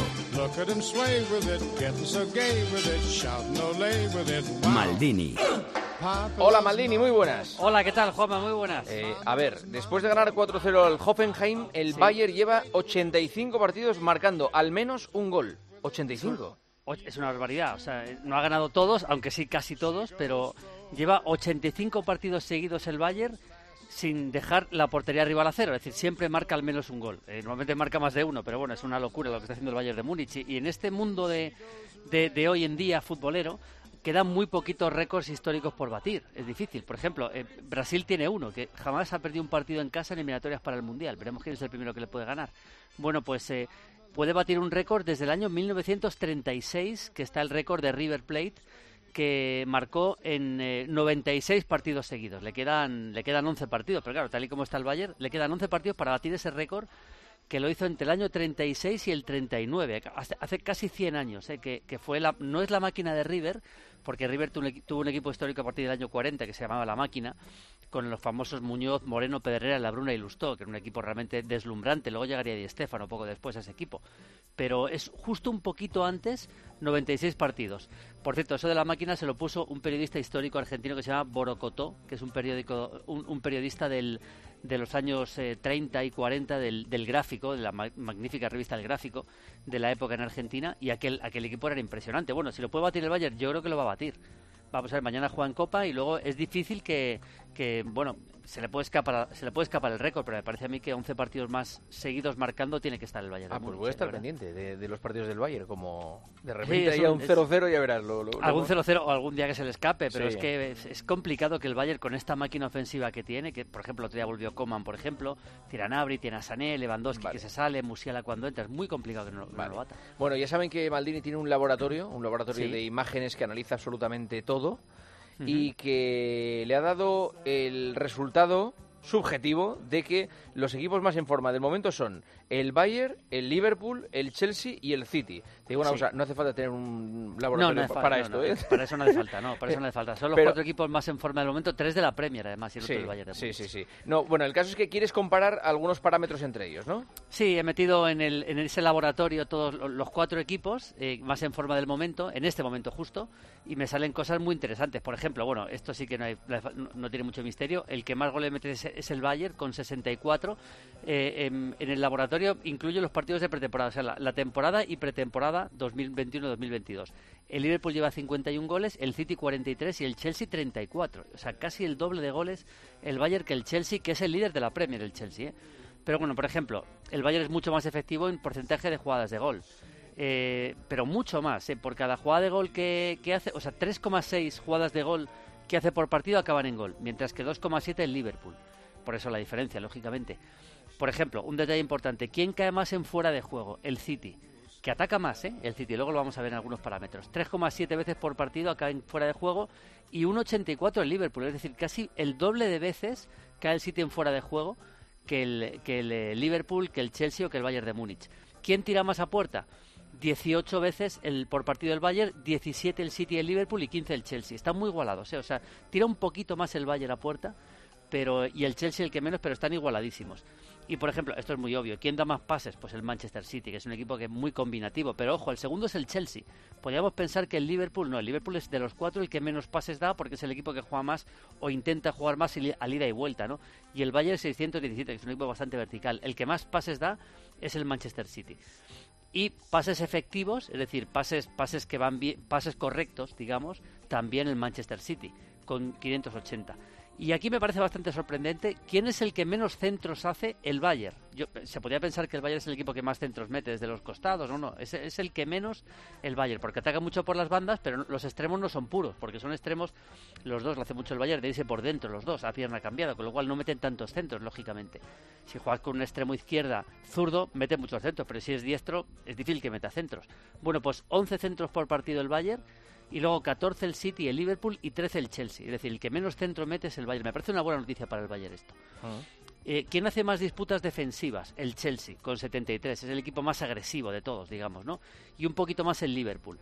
S27: Maldini.
S3: Hola Maldini, muy buenas.
S4: Hola, ¿qué tal, Juanma? Muy buenas.
S3: A ver, después de ganar 4-0 al Hoffenheim, el Bayern lleva 85 partidos marcando al menos un gol. 85.
S4: Es una barbaridad, o sea, no ha ganado todos, aunque sí casi todos, pero lleva 85 partidos seguidos el Bayern sin dejar la portería rival a cero, es decir, siempre marca al menos un gol. Normalmente marca más de uno, pero bueno, es una locura lo que está haciendo el Bayern de Múnich. Y en este mundo de hoy en día futbolero, quedan muy poquitos récords históricos por batir. Es difícil. Por ejemplo, Brasil tiene uno, que jamás ha perdido un partido en casa en eliminatorias para el Mundial. Veremos quién es el primero que le puede ganar. Bueno, pues puede batir un récord desde el año 1936, que está el récord de River Plate, que marcó en 96 partidos seguidos. Le quedan 11 partidos, pero claro, tal y como está el Bayern, le quedan 11 partidos para batir ese récord, que lo hizo entre el año 36 y el 39, hace casi 100 años, que fue no es la máquina de River, porque River tuvo un equipo histórico a partir del año 40 que se llamaba La Máquina, con los famosos Muñoz, Moreno, Pedrera, Labruna y Lustó, que era un equipo realmente deslumbrante. Luego llegaría Di Stéfano poco después a ese equipo. Pero es justo un poquito antes, 96 partidos. Por cierto, eso de La Máquina se lo puso un periodista histórico argentino que se llama Borocotó, que es un periodista de los años 30 y 40 del Gráfico, de la magnífica revista El Gráfico, de la época en Argentina, y aquel equipo era impresionante. Bueno, si lo puede batir el Bayern, yo creo que lo va a batir. Vamos a ver, mañana juega en Copa y luego es difícil que bueno, se le puede escapar el récord, pero me parece a mí que 11 partidos más seguidos marcando tiene que estar el Bayern.
S3: Pues voy a estar pendiente de los partidos del Bayern, como de repente haya un 0-0, ya verás.
S4: Algún 0-0 o algún día que se le escape, pero sí. Es que es complicado que el Bayern, con esta máquina ofensiva que tiene, que por ejemplo otro día volvió Coman, por ejemplo, tiene a Gnabry, tiene a Sané, Lewandowski que se sale, Musiala cuando entra, es muy complicado que no lo bata.
S3: Bueno, ya saben que Maldini tiene un laboratorio de imágenes que analiza absolutamente todo. Y que le ha dado el resultado subjetivo de que los equipos más en forma del momento son el Bayern, el Liverpool, el Chelsea y el City. Te digo una cosa, no hace falta tener un laboratorio para esto, ¿eh?
S4: Para eso no hace falta, para eso no hace falta. Son los 4 equipos más en forma del momento, 3 de la Premier, además, y el otro del Bayern.
S3: Sí. No, bueno, el caso es que quieres comparar algunos parámetros entre ellos, ¿no?
S4: Sí, he metido en ese laboratorio todos los 4 equipos más en forma del momento, en este momento justo, y me salen cosas muy interesantes. Por ejemplo, bueno, esto sí que no tiene mucho misterio, el que más goles mete es el Bayern, con 64. En el laboratorio incluye los partidos de pretemporada, o sea, la temporada y pretemporada 2021-2022. El Liverpool lleva 51 goles, el City 43 y el Chelsea 34. O sea, casi el doble de goles el Bayern que el Chelsea, que es el líder de la Premier, el Chelsea. Pero bueno, por ejemplo, el Bayern es mucho más efectivo en porcentaje de jugadas de gol. Pero mucho más, por cada jugada de gol que hace, o sea, 3,6 jugadas de gol que hace por partido acaban en gol, mientras que 2,7 el Liverpool. Por eso la diferencia, lógicamente. Por ejemplo, un detalle importante, ¿quién cae más en fuera de juego? El City, que ataca más, el City, luego lo vamos a ver en algunos parámetros. 3,7 veces por partido acaba en fuera de juego y 1,84 el Liverpool, es decir, casi el doble de veces cae el City en fuera de juego que el Liverpool, que el Chelsea o que el Bayern de Múnich. ¿Quién tira más a puerta? 18 veces por partido el Bayern, 17 el City y el Liverpool y 15 el Chelsea. Están muy igualados, o sea, tira un poquito más el Bayern a puerta, y el Chelsea el que menos, pero están igualadísimos. Y por ejemplo, esto es muy obvio, ¿quién da más pases? Pues el Manchester City, que es un equipo que es muy combinativo, pero ojo, el segundo es el Chelsea. Podríamos pensar que el Liverpool es de los 4 el que menos pases da, porque es el equipo que juega más o intenta jugar más al ida y vuelta, ¿no? Y el Bayern 617, que es un equipo bastante vertical. El que más pases da es el Manchester City. Y pases efectivos, es decir, pases que van bien, pases correctos, digamos, también el Manchester City, con 580. Y aquí me parece bastante sorprendente quién es el que menos centros hace. El Bayern. Se podría pensar que el Bayern es el equipo que más centros mete desde los costados. No, es el que menos el Bayern, porque ataca mucho por las bandas, pero los extremos no son puros, porque son extremos, los dos, lo hace mucho el Bayern, de irse por dentro los dos, a pierna cambiada, con lo cual no meten tantos centros, lógicamente. Si juegas con un extremo izquierda zurdo, mete muchos centros, pero si es diestro, es difícil que meta centros. Bueno, pues 11 centros por partido el Bayern, y luego 14 el City, el Liverpool y 13 el Chelsea. Es decir, el que menos centro mete es el Bayern. Me parece una buena noticia para el Bayern esto. ¿Quién hace más disputas defensivas? El Chelsea, con 73. Es el equipo más agresivo de todos, digamos, ¿no? Y un poquito más el Liverpool.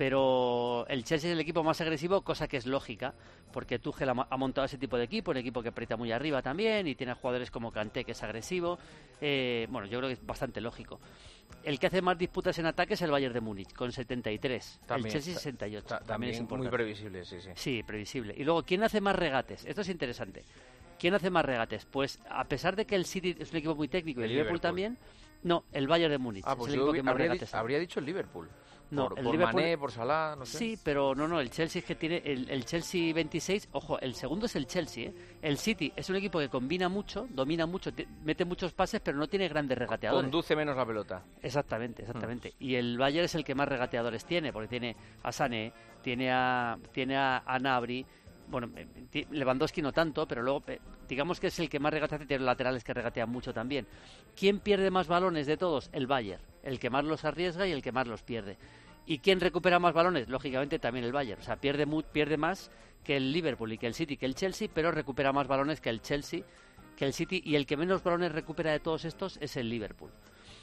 S4: Pero el Chelsea es el equipo más agresivo, cosa que es lógica, porque Tuchel ha montado ese tipo de equipo, un equipo que aprieta muy arriba también, y tiene jugadores como Kanté, que es agresivo. Bueno, yo creo que es bastante lógico. El que hace más disputas en ataque es el Bayern de Múnich, con 73.
S3: También,
S4: el Chelsea 68. También es importante.
S3: Muy previsible, sí.
S4: Sí, previsible. Y luego, ¿quién hace más regates? Esto es interesante. ¿Quién hace más regates? Pues a pesar de que el City es un equipo muy técnico y el Liverpool también, no, el Bayern de Múnich
S3: pues
S4: es el equipo que más regates
S3: habría dicho el Liverpool.
S4: No,
S3: por
S4: el Liverpool,
S3: Mané, por Salah, no sé.
S4: Sí, pero no, el Chelsea es que tiene el Chelsea 26, ojo, el segundo es el Chelsea, ¿eh? El City es un equipo que combina mucho, domina mucho, mete muchos pases, pero no tiene grandes regateadores.
S3: Conduce menos la pelota.
S4: Exactamente. Y el Bayern es el que más regateadores tiene, porque tiene a Sané, tiene a Gnabry. Bueno, Lewandowski no tanto, pero luego digamos que es el que más regatea, tiene laterales que regatean mucho también. ¿Quién pierde más balones de todos? El Bayern, el que más los arriesga y el que más los pierde. ¿Y quién recupera más balones? Lógicamente también el Bayern. O sea, pierde más que el Liverpool y que el City, que el Chelsea, pero recupera más balones que el Chelsea, que el City, y el que menos balones recupera de todos estos es el Liverpool.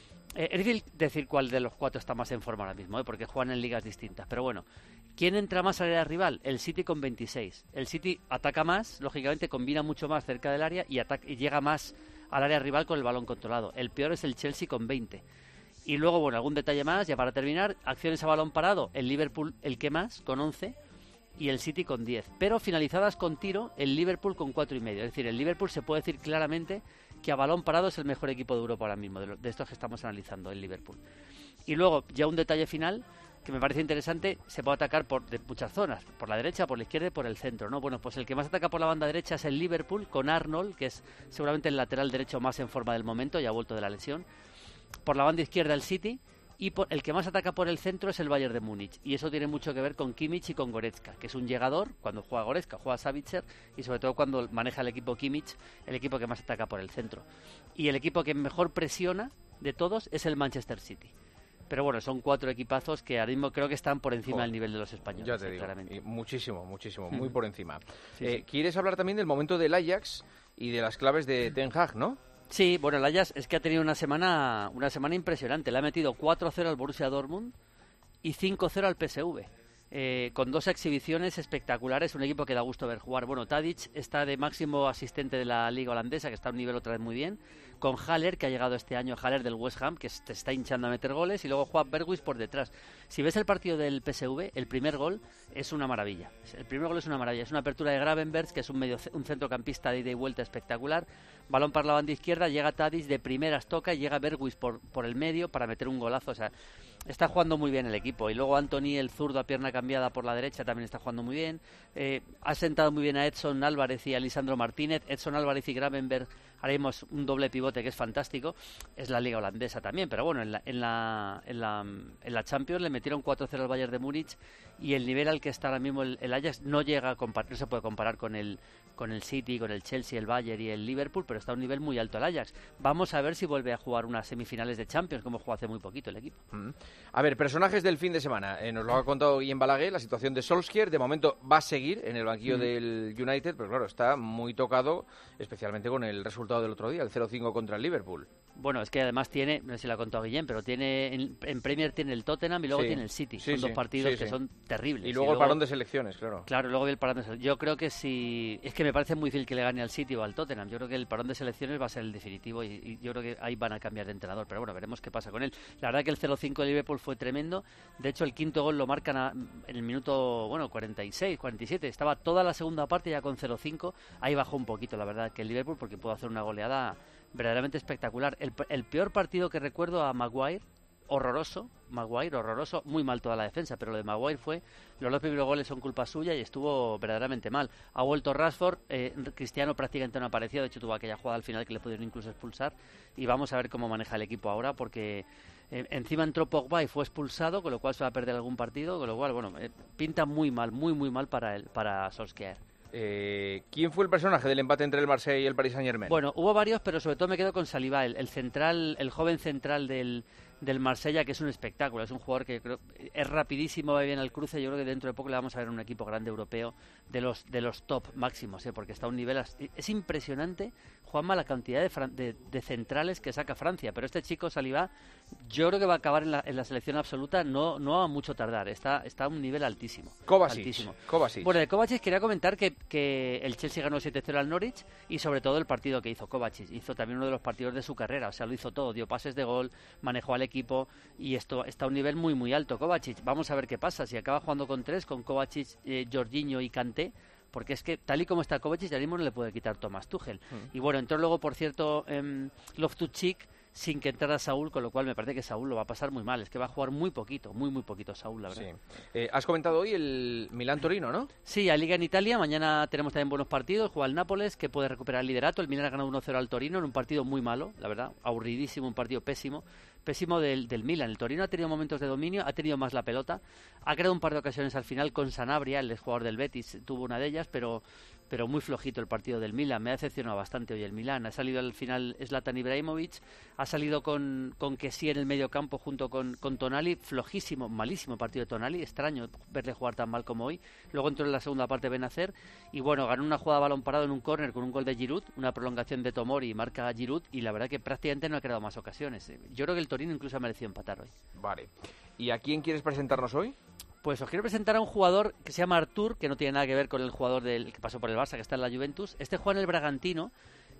S4: Es difícil decir cuál de los cuatro está más en forma ahora mismo, porque juegan en ligas distintas. Pero bueno, ¿quién entra más al área rival? El City con 26. El City ataca más, lógicamente combina mucho más cerca del área y llega más al área rival con el balón controlado. El peor es el Chelsea con 20. Y luego, bueno, algún detalle más, ya para terminar, acciones a balón parado, el Liverpool el que más, con 11, y el City con 10. Pero finalizadas con tiro, el Liverpool con 4,5. Es decir, el Liverpool se puede decir claramente que a balón parado es el mejor equipo de Europa ahora mismo, de estos que estamos analizando, el Liverpool. Y luego, ya un detalle final, que me parece interesante, se puede atacar de muchas zonas, por la derecha, por la izquierda y por el centro, ¿no? Bueno, pues el que más ataca por la banda derecha es el Liverpool, con Arnold, que es seguramente el lateral derecho más en forma del momento, ya ha vuelto de la lesión. Por la banda izquierda el City, y el que más ataca por el centro es el Bayern de Múnich, y eso tiene mucho que ver con Kimmich y con Goretzka, que es un llegador. Cuando juega Goretzka, juega Savitzer, y sobre todo cuando maneja el equipo Kimmich, el equipo que más ataca por el centro. Y el equipo que mejor presiona de todos es el Manchester City. Pero bueno, son 4 equipazos que ahora mismo creo que están por encima del nivel de los españoles.
S3: Ya te digo,
S4: claramente.
S3: Y muchísimo, muy por encima.
S4: Sí.
S3: ¿Quieres hablar también del momento del Ajax y de las claves de Ten Hag, no?
S4: Sí, bueno, el Ajax es que ha tenido una semana impresionante. Le ha metido 4-0 al Borussia Dortmund y 5-0 al PSV. Con 2 exhibiciones espectaculares, un equipo que da gusto ver jugar. Bueno, Tadic está de máximo asistente de la liga holandesa, que está a un nivel otra vez muy bien, con Haller, que ha llegado este año, Haller del West Ham, que se está hinchando a meter goles, y luego Juan Berghuis por detrás. Si ves el partido del PSV, el primer gol es una maravilla. El primer gol es una maravilla, es una apertura de Gravenberch, que es un centrocampista de ida y vuelta espectacular. Balón para la banda izquierda, llega Tadic de primeras, toca, y llega Berghuis por el medio para meter un golazo. O sea, está jugando muy bien el equipo. Y luego Anthony, el zurdo a pierna cambiada por la derecha, también está jugando muy bien. Ha sentado muy bien a Edson Álvarez y a Lisandro Martínez. Edson Álvarez y Gravenberch haremos un doble pivote que es fantástico. Es la liga holandesa también, pero bueno, en la Champions le metieron 4-0 al Bayern de Múnich, y el nivel al que está ahora mismo el Ajax no se puede comparar con el City, con el Chelsea, el Bayern y el Liverpool, pero está a un nivel muy alto el Ajax. Vamos a ver si vuelve a jugar unas semifinales de Champions, como jugó hace muy poquito el equipo.
S3: A ver, personajes del fin de semana. Nos lo ha contado Guillem Balaguer, la situación de Solskjaer. De momento va a seguir en el banquillo del United, pero claro, está muy tocado, especialmente con el resultado del otro día, el 0-5 contra el Liverpool.
S4: Bueno, es que además tiene, no sé si lo ha contado Guillem, pero tiene en Premier tiene el Tottenham y luego tiene el City. Son 2 partidos que son terribles.
S3: Y luego el parón de selecciones, claro.
S4: Claro, luego el parón de selecciones. Yo creo que es que me parece muy difícil que le gane al City o al Tottenham. Yo creo que el parón de selecciones va a ser el definitivo, y yo creo que ahí van a cambiar de entrenador. Pero bueno, veremos qué pasa con él. La verdad que el 0-5 de Liverpool fue tremendo. De hecho, el quinto gol lo marcan en el minuto 46, 47. Estaba toda la segunda parte ya con 0-5. Ahí bajó un poquito, la verdad, que el Liverpool, porque pudo hacer una goleada verdaderamente espectacular. El peor partido que recuerdo a Maguire horroroso, Maguire, horroroso, muy mal toda la defensa, pero lo de Maguire fue, los 2 primeros goles son culpa suya y estuvo verdaderamente mal. Ha vuelto Rashford, Cristiano prácticamente no apareció, de hecho tuvo aquella jugada al final que le pudieron incluso expulsar, y vamos a ver cómo maneja el equipo ahora, porque encima entró Pogba y fue expulsado, con lo cual se va a perder algún partido, con lo cual, bueno, pinta muy mal para Solskjaer.
S3: ¿Quién fue el personaje del empate entre el Marsella y el Paris Saint-Germain?
S4: Bueno, hubo varios, pero sobre todo me quedo con Saliba, el central, el joven central del Marsella, que es un espectáculo. Es un jugador que creo, es rapidísimo, va bien al cruce. Yo creo que dentro de poco le vamos a ver en un equipo grande europeo de los top máximos, porque está a un nivel... Es impresionante, Juanma, la cantidad de centrales que saca Francia, pero este chico Saliba yo creo que va a acabar en la selección absoluta, no va a mucho tardar, está a un nivel altísimo.
S3: Kovacic.
S4: Bueno, de Kovacic quería comentar que el Chelsea ganó 7-0 al Norwich, y sobre todo el partido que hizo Kovacic. Hizo también uno de los partidos de su carrera, o sea, lo hizo todo, dio pases de gol, manejó al equipo, y esto está a un nivel muy muy alto. Kovacic, vamos a ver qué pasa, si acaba jugando con 3, con Kovacic, Jorginho y Kanté, porque es que tal y como está Kovacic, ya mismo no le puede quitar Thomas Tuchel. Y bueno, entró luego, por cierto, Loftus-Cheek, sin que entrara Saúl, con lo cual me parece que Saúl lo va a pasar muy mal. Es que va a jugar muy poquito Saúl, la verdad.
S3: Sí. Has comentado hoy el Milán-Torino, ¿no?
S4: Sí, a Liga en Italia. Mañana tenemos también buenos partidos. Juega el Nápoles, que puede recuperar el liderato. El Milán ha ganado 1-0 al Torino en un partido muy malo, la verdad. Aburridísimo, un partido pésimo del Milan. El Torino ha tenido momentos de dominio, ha tenido más la pelota. Ha creado un par de ocasiones al final con Sanabria, el jugador del Betis, tuvo una de ellas, pero muy flojito el partido del Milan. Me ha decepcionado bastante hoy el Milan. Ha salido al final Zlatan Ibrahimovic, ha salido con Kessie en el medio campo junto con Tonali, flojísimo, malísimo partido de Tonali, extraño verle jugar tan mal como hoy. Luego entró en la segunda parte Benacer y bueno, ganó una jugada a balón parado en un córner con un gol de Giroud, una prolongación de Tomori, marca a Giroud, y la verdad que prácticamente no ha creado más ocasiones. Yo creo que el Torino incluso ha merecido empatar hoy.
S3: Vale. ¿Y a quién quieres presentarnos hoy?
S4: Pues os quiero presentar a un jugador que se llama Artur, que no tiene nada que ver con el jugador que pasó por el Barça, que está en la Juventus. Este juega en el Bragantino,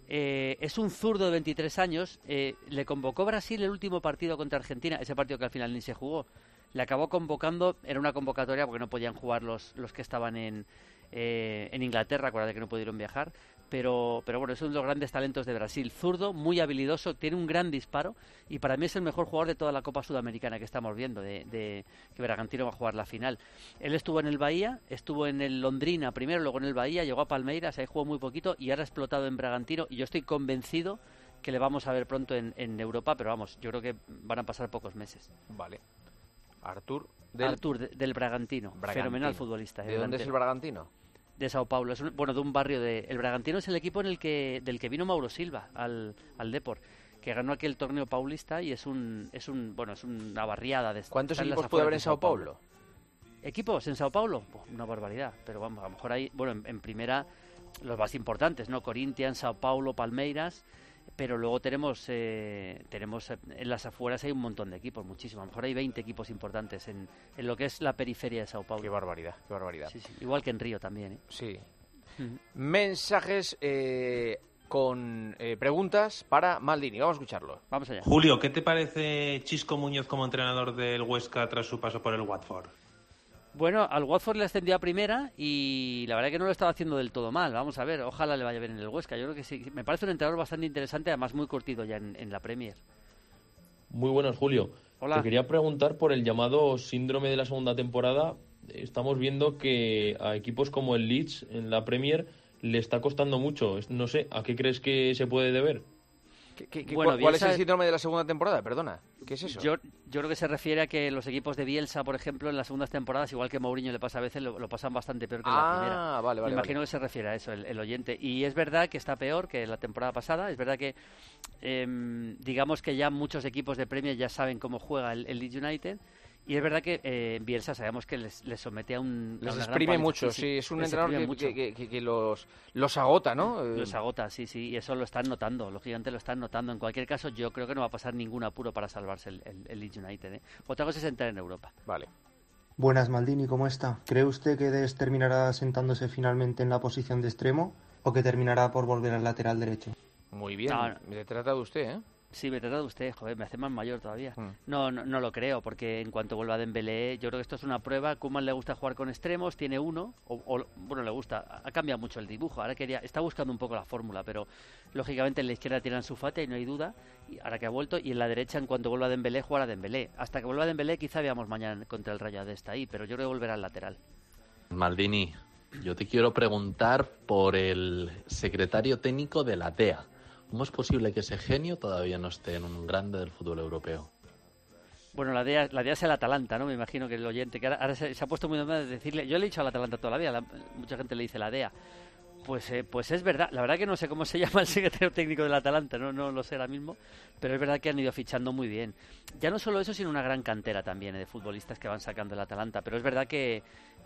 S4: es un zurdo de 23 años, le convocó Brasil el último partido contra Argentina, ese partido que al final ni se jugó. Le acabó convocando, era una convocatoria porque no podían jugar los que estaban en Inglaterra, acuérdate que no pudieron viajar, pero bueno, es uno de los grandes talentos de Brasil, zurdo, muy habilidoso, tiene un gran disparo y para mí es el mejor jugador de toda la Copa Sudamericana que estamos viendo, que Bragantino va a jugar la final. Él estuvo en el Bahía, estuvo en el Londrina primero, luego en el Bahía, llegó a Palmeiras, ahí jugó muy poquito y ahora ha explotado en Bragantino, y yo estoy convencido que le vamos a ver pronto en Europa, pero vamos, yo creo que van a pasar pocos meses.
S3: Vale. Artur
S4: del Bragantino, fenomenal futbolista.
S3: ¿De dónde es el Bragantino?
S4: De Sao Paulo, de un barrio el Bragantino es el equipo del que vino Mauro Silva al Depor, que ganó aquel torneo paulista y es una barriada de...
S3: ¿Cuántos equipos puede haber en Sao Paulo?
S4: ¿Equipos en Sao Paulo? Una barbaridad, pero vamos, a lo mejor hay, en primera los más importantes, ¿no? Corinthians, Sao Paulo, Palmeiras, pero luego tenemos en las afueras hay un montón de equipos, muchísimo. A lo mejor hay 20 equipos importantes en lo que es la periferia de Sao Paulo.
S3: Qué barbaridad.
S4: Sí, igual que en Río también, ¿eh?
S3: Sí. Mensajes con preguntas para Maldini. Vamos a escucharlo.
S4: Vamos allá.
S6: Julio, ¿qué te parece Xisco Muñoz como entrenador del Huesca tras su paso por el Watford?
S4: Bueno, al Watford le ascendió a primera y la verdad que no lo estaba haciendo del todo mal. Vamos a ver, ojalá le vaya bien en el Huesca. Yo creo que sí. Me parece un entrenador bastante interesante, además muy curtido ya en la Premier.
S7: Muy buenas, Julio.
S4: Hola.
S7: Te quería preguntar por el llamado síndrome de la segunda temporada. Estamos viendo que a equipos como el Leeds en la Premier le está costando mucho. No sé, ¿a qué crees que se puede deber?
S3: ¿Cuál es el síndrome de la segunda temporada? Perdona, ¿qué es eso?
S4: Yo creo que se refiere a que los equipos de Bielsa, por ejemplo, en las segundas temporadas, igual que Mourinho le pasa a veces, lo pasan bastante peor que en la primera.
S3: Vale.
S4: Me imagino que se refiere a eso, el oyente. Y es verdad que está peor que la temporada pasada. Es verdad que, digamos que ya muchos equipos de Premier ya saben cómo juega el Leeds United. Y es verdad que Bielsa sabemos que les somete a
S3: les exprime mucho, sí. Es un entrenador que los agota, ¿no?
S4: Los agota, sí. Y eso lo están notando, los gigantes lo están notando. En cualquier caso, yo creo que no va a pasar ningún apuro para salvarse el Leeds United, ¿eh? Otra cosa es entrar en Europa.
S3: Vale.
S8: Buenas, Maldini, ¿cómo está? ¿Cree usted que Dest terminará sentándose finalmente en la posición de extremo o que terminará por volver al lateral derecho?
S3: Muy bien, me trata de usted, ¿eh?
S4: Sí, me trata de usted, joder, me hace más mayor todavía. No lo creo, porque en cuanto vuelva a Dembélé, yo creo que esto es una prueba. Koeman le gusta jugar con extremos, tiene uno, bueno, le gusta, ha cambiado mucho el dibujo, ahora está buscando un poco la fórmula, pero lógicamente en la izquierda tiene a Ansu Fati y no hay duda, y ahora que ha vuelto, y en la derecha, en cuanto vuelva a Dembélé, jugará Dembélé. Hasta que vuelva a Dembélé, quizá veamos mañana contra el Rayo de esta ahí, pero yo creo que volverá al lateral.
S5: Maldini, yo te quiero preguntar por el secretario técnico de la DEA. ¿Cómo es posible que ese genio todavía no esté en un grande del fútbol europeo?
S4: Bueno, la DEA es el Atalanta, ¿no? Me imagino que el oyente, que ahora se ha puesto muy de moda de decirle... Yo le he dicho al Atalanta toda la vida, mucha gente le dice la DEA. Pues es verdad, la verdad que no sé cómo se llama el secretario técnico del Atalanta, no lo sé ahora mismo, pero es verdad que han ido fichando muy bien. Ya no solo eso, sino una gran cantera también de futbolistas que van sacando el Atalanta, pero es verdad que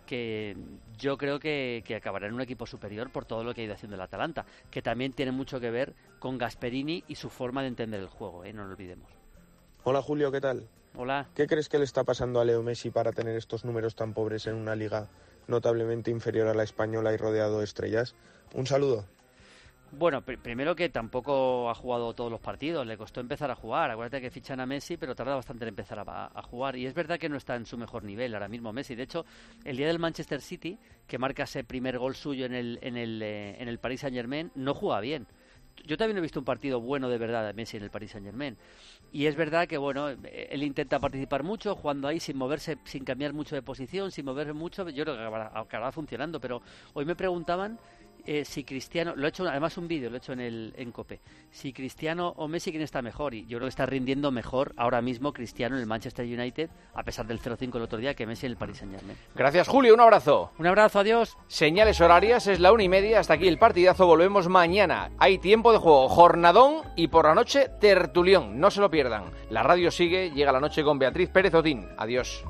S4: yo creo que acabará en un equipo superior por todo lo que ha ido haciendo el Atalanta, que también tiene mucho que ver con Gasperini y su forma de entender el juego, no lo olvidemos.
S11: Hola Julio, ¿qué tal?
S4: Hola.
S11: ¿Qué crees que le está pasando a Leo Messi para tener estos números tan pobres en una liga notablemente inferior a la española y rodeado de estrellas? Un saludo.
S4: Bueno, primero que tampoco ha jugado todos los partidos, le costó empezar a jugar. Acuérdate que fichan a Messi, pero tarda bastante en empezar a jugar. Y es verdad que no está en su mejor nivel ahora mismo Messi. De hecho, el día del Manchester City, que marca ese primer gol suyo en el Paris Saint-Germain, no juega bien. Yo también he visto un partido bueno de verdad de Messi en el Paris Saint-Germain. Y es verdad que, bueno, él intenta participar mucho, jugando ahí sin moverse, sin cambiar mucho de posición, sin moverse mucho. Yo creo que acabará funcionando, pero hoy me preguntaban si Cristiano, lo he hecho además un vídeo, lo he hecho en COPE, si Cristiano o Messi, ¿quién está mejor? Y yo creo que está rindiendo mejor ahora mismo Cristiano en el Manchester United, a pesar del 0-5 el otro día, que Messi en el Paris Saint-Germain.
S3: Gracias, Julio, un abrazo.
S4: Un abrazo, adiós.
S3: Señales horarias, es la 1:30, hasta aquí el partidazo, volvemos mañana. Hay tiempo de juego, jornadón y por la noche tertulión, no se lo pierdan. La radio sigue, llega la noche con Beatriz Pérez Otín. Adiós.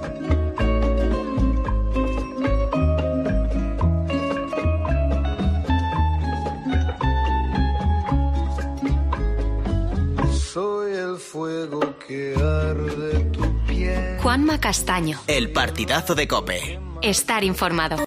S12: Soy el fuego que arde tu piel.
S1: Juanma Castaño.
S28: El partidazo de COPE.
S1: Estar informado.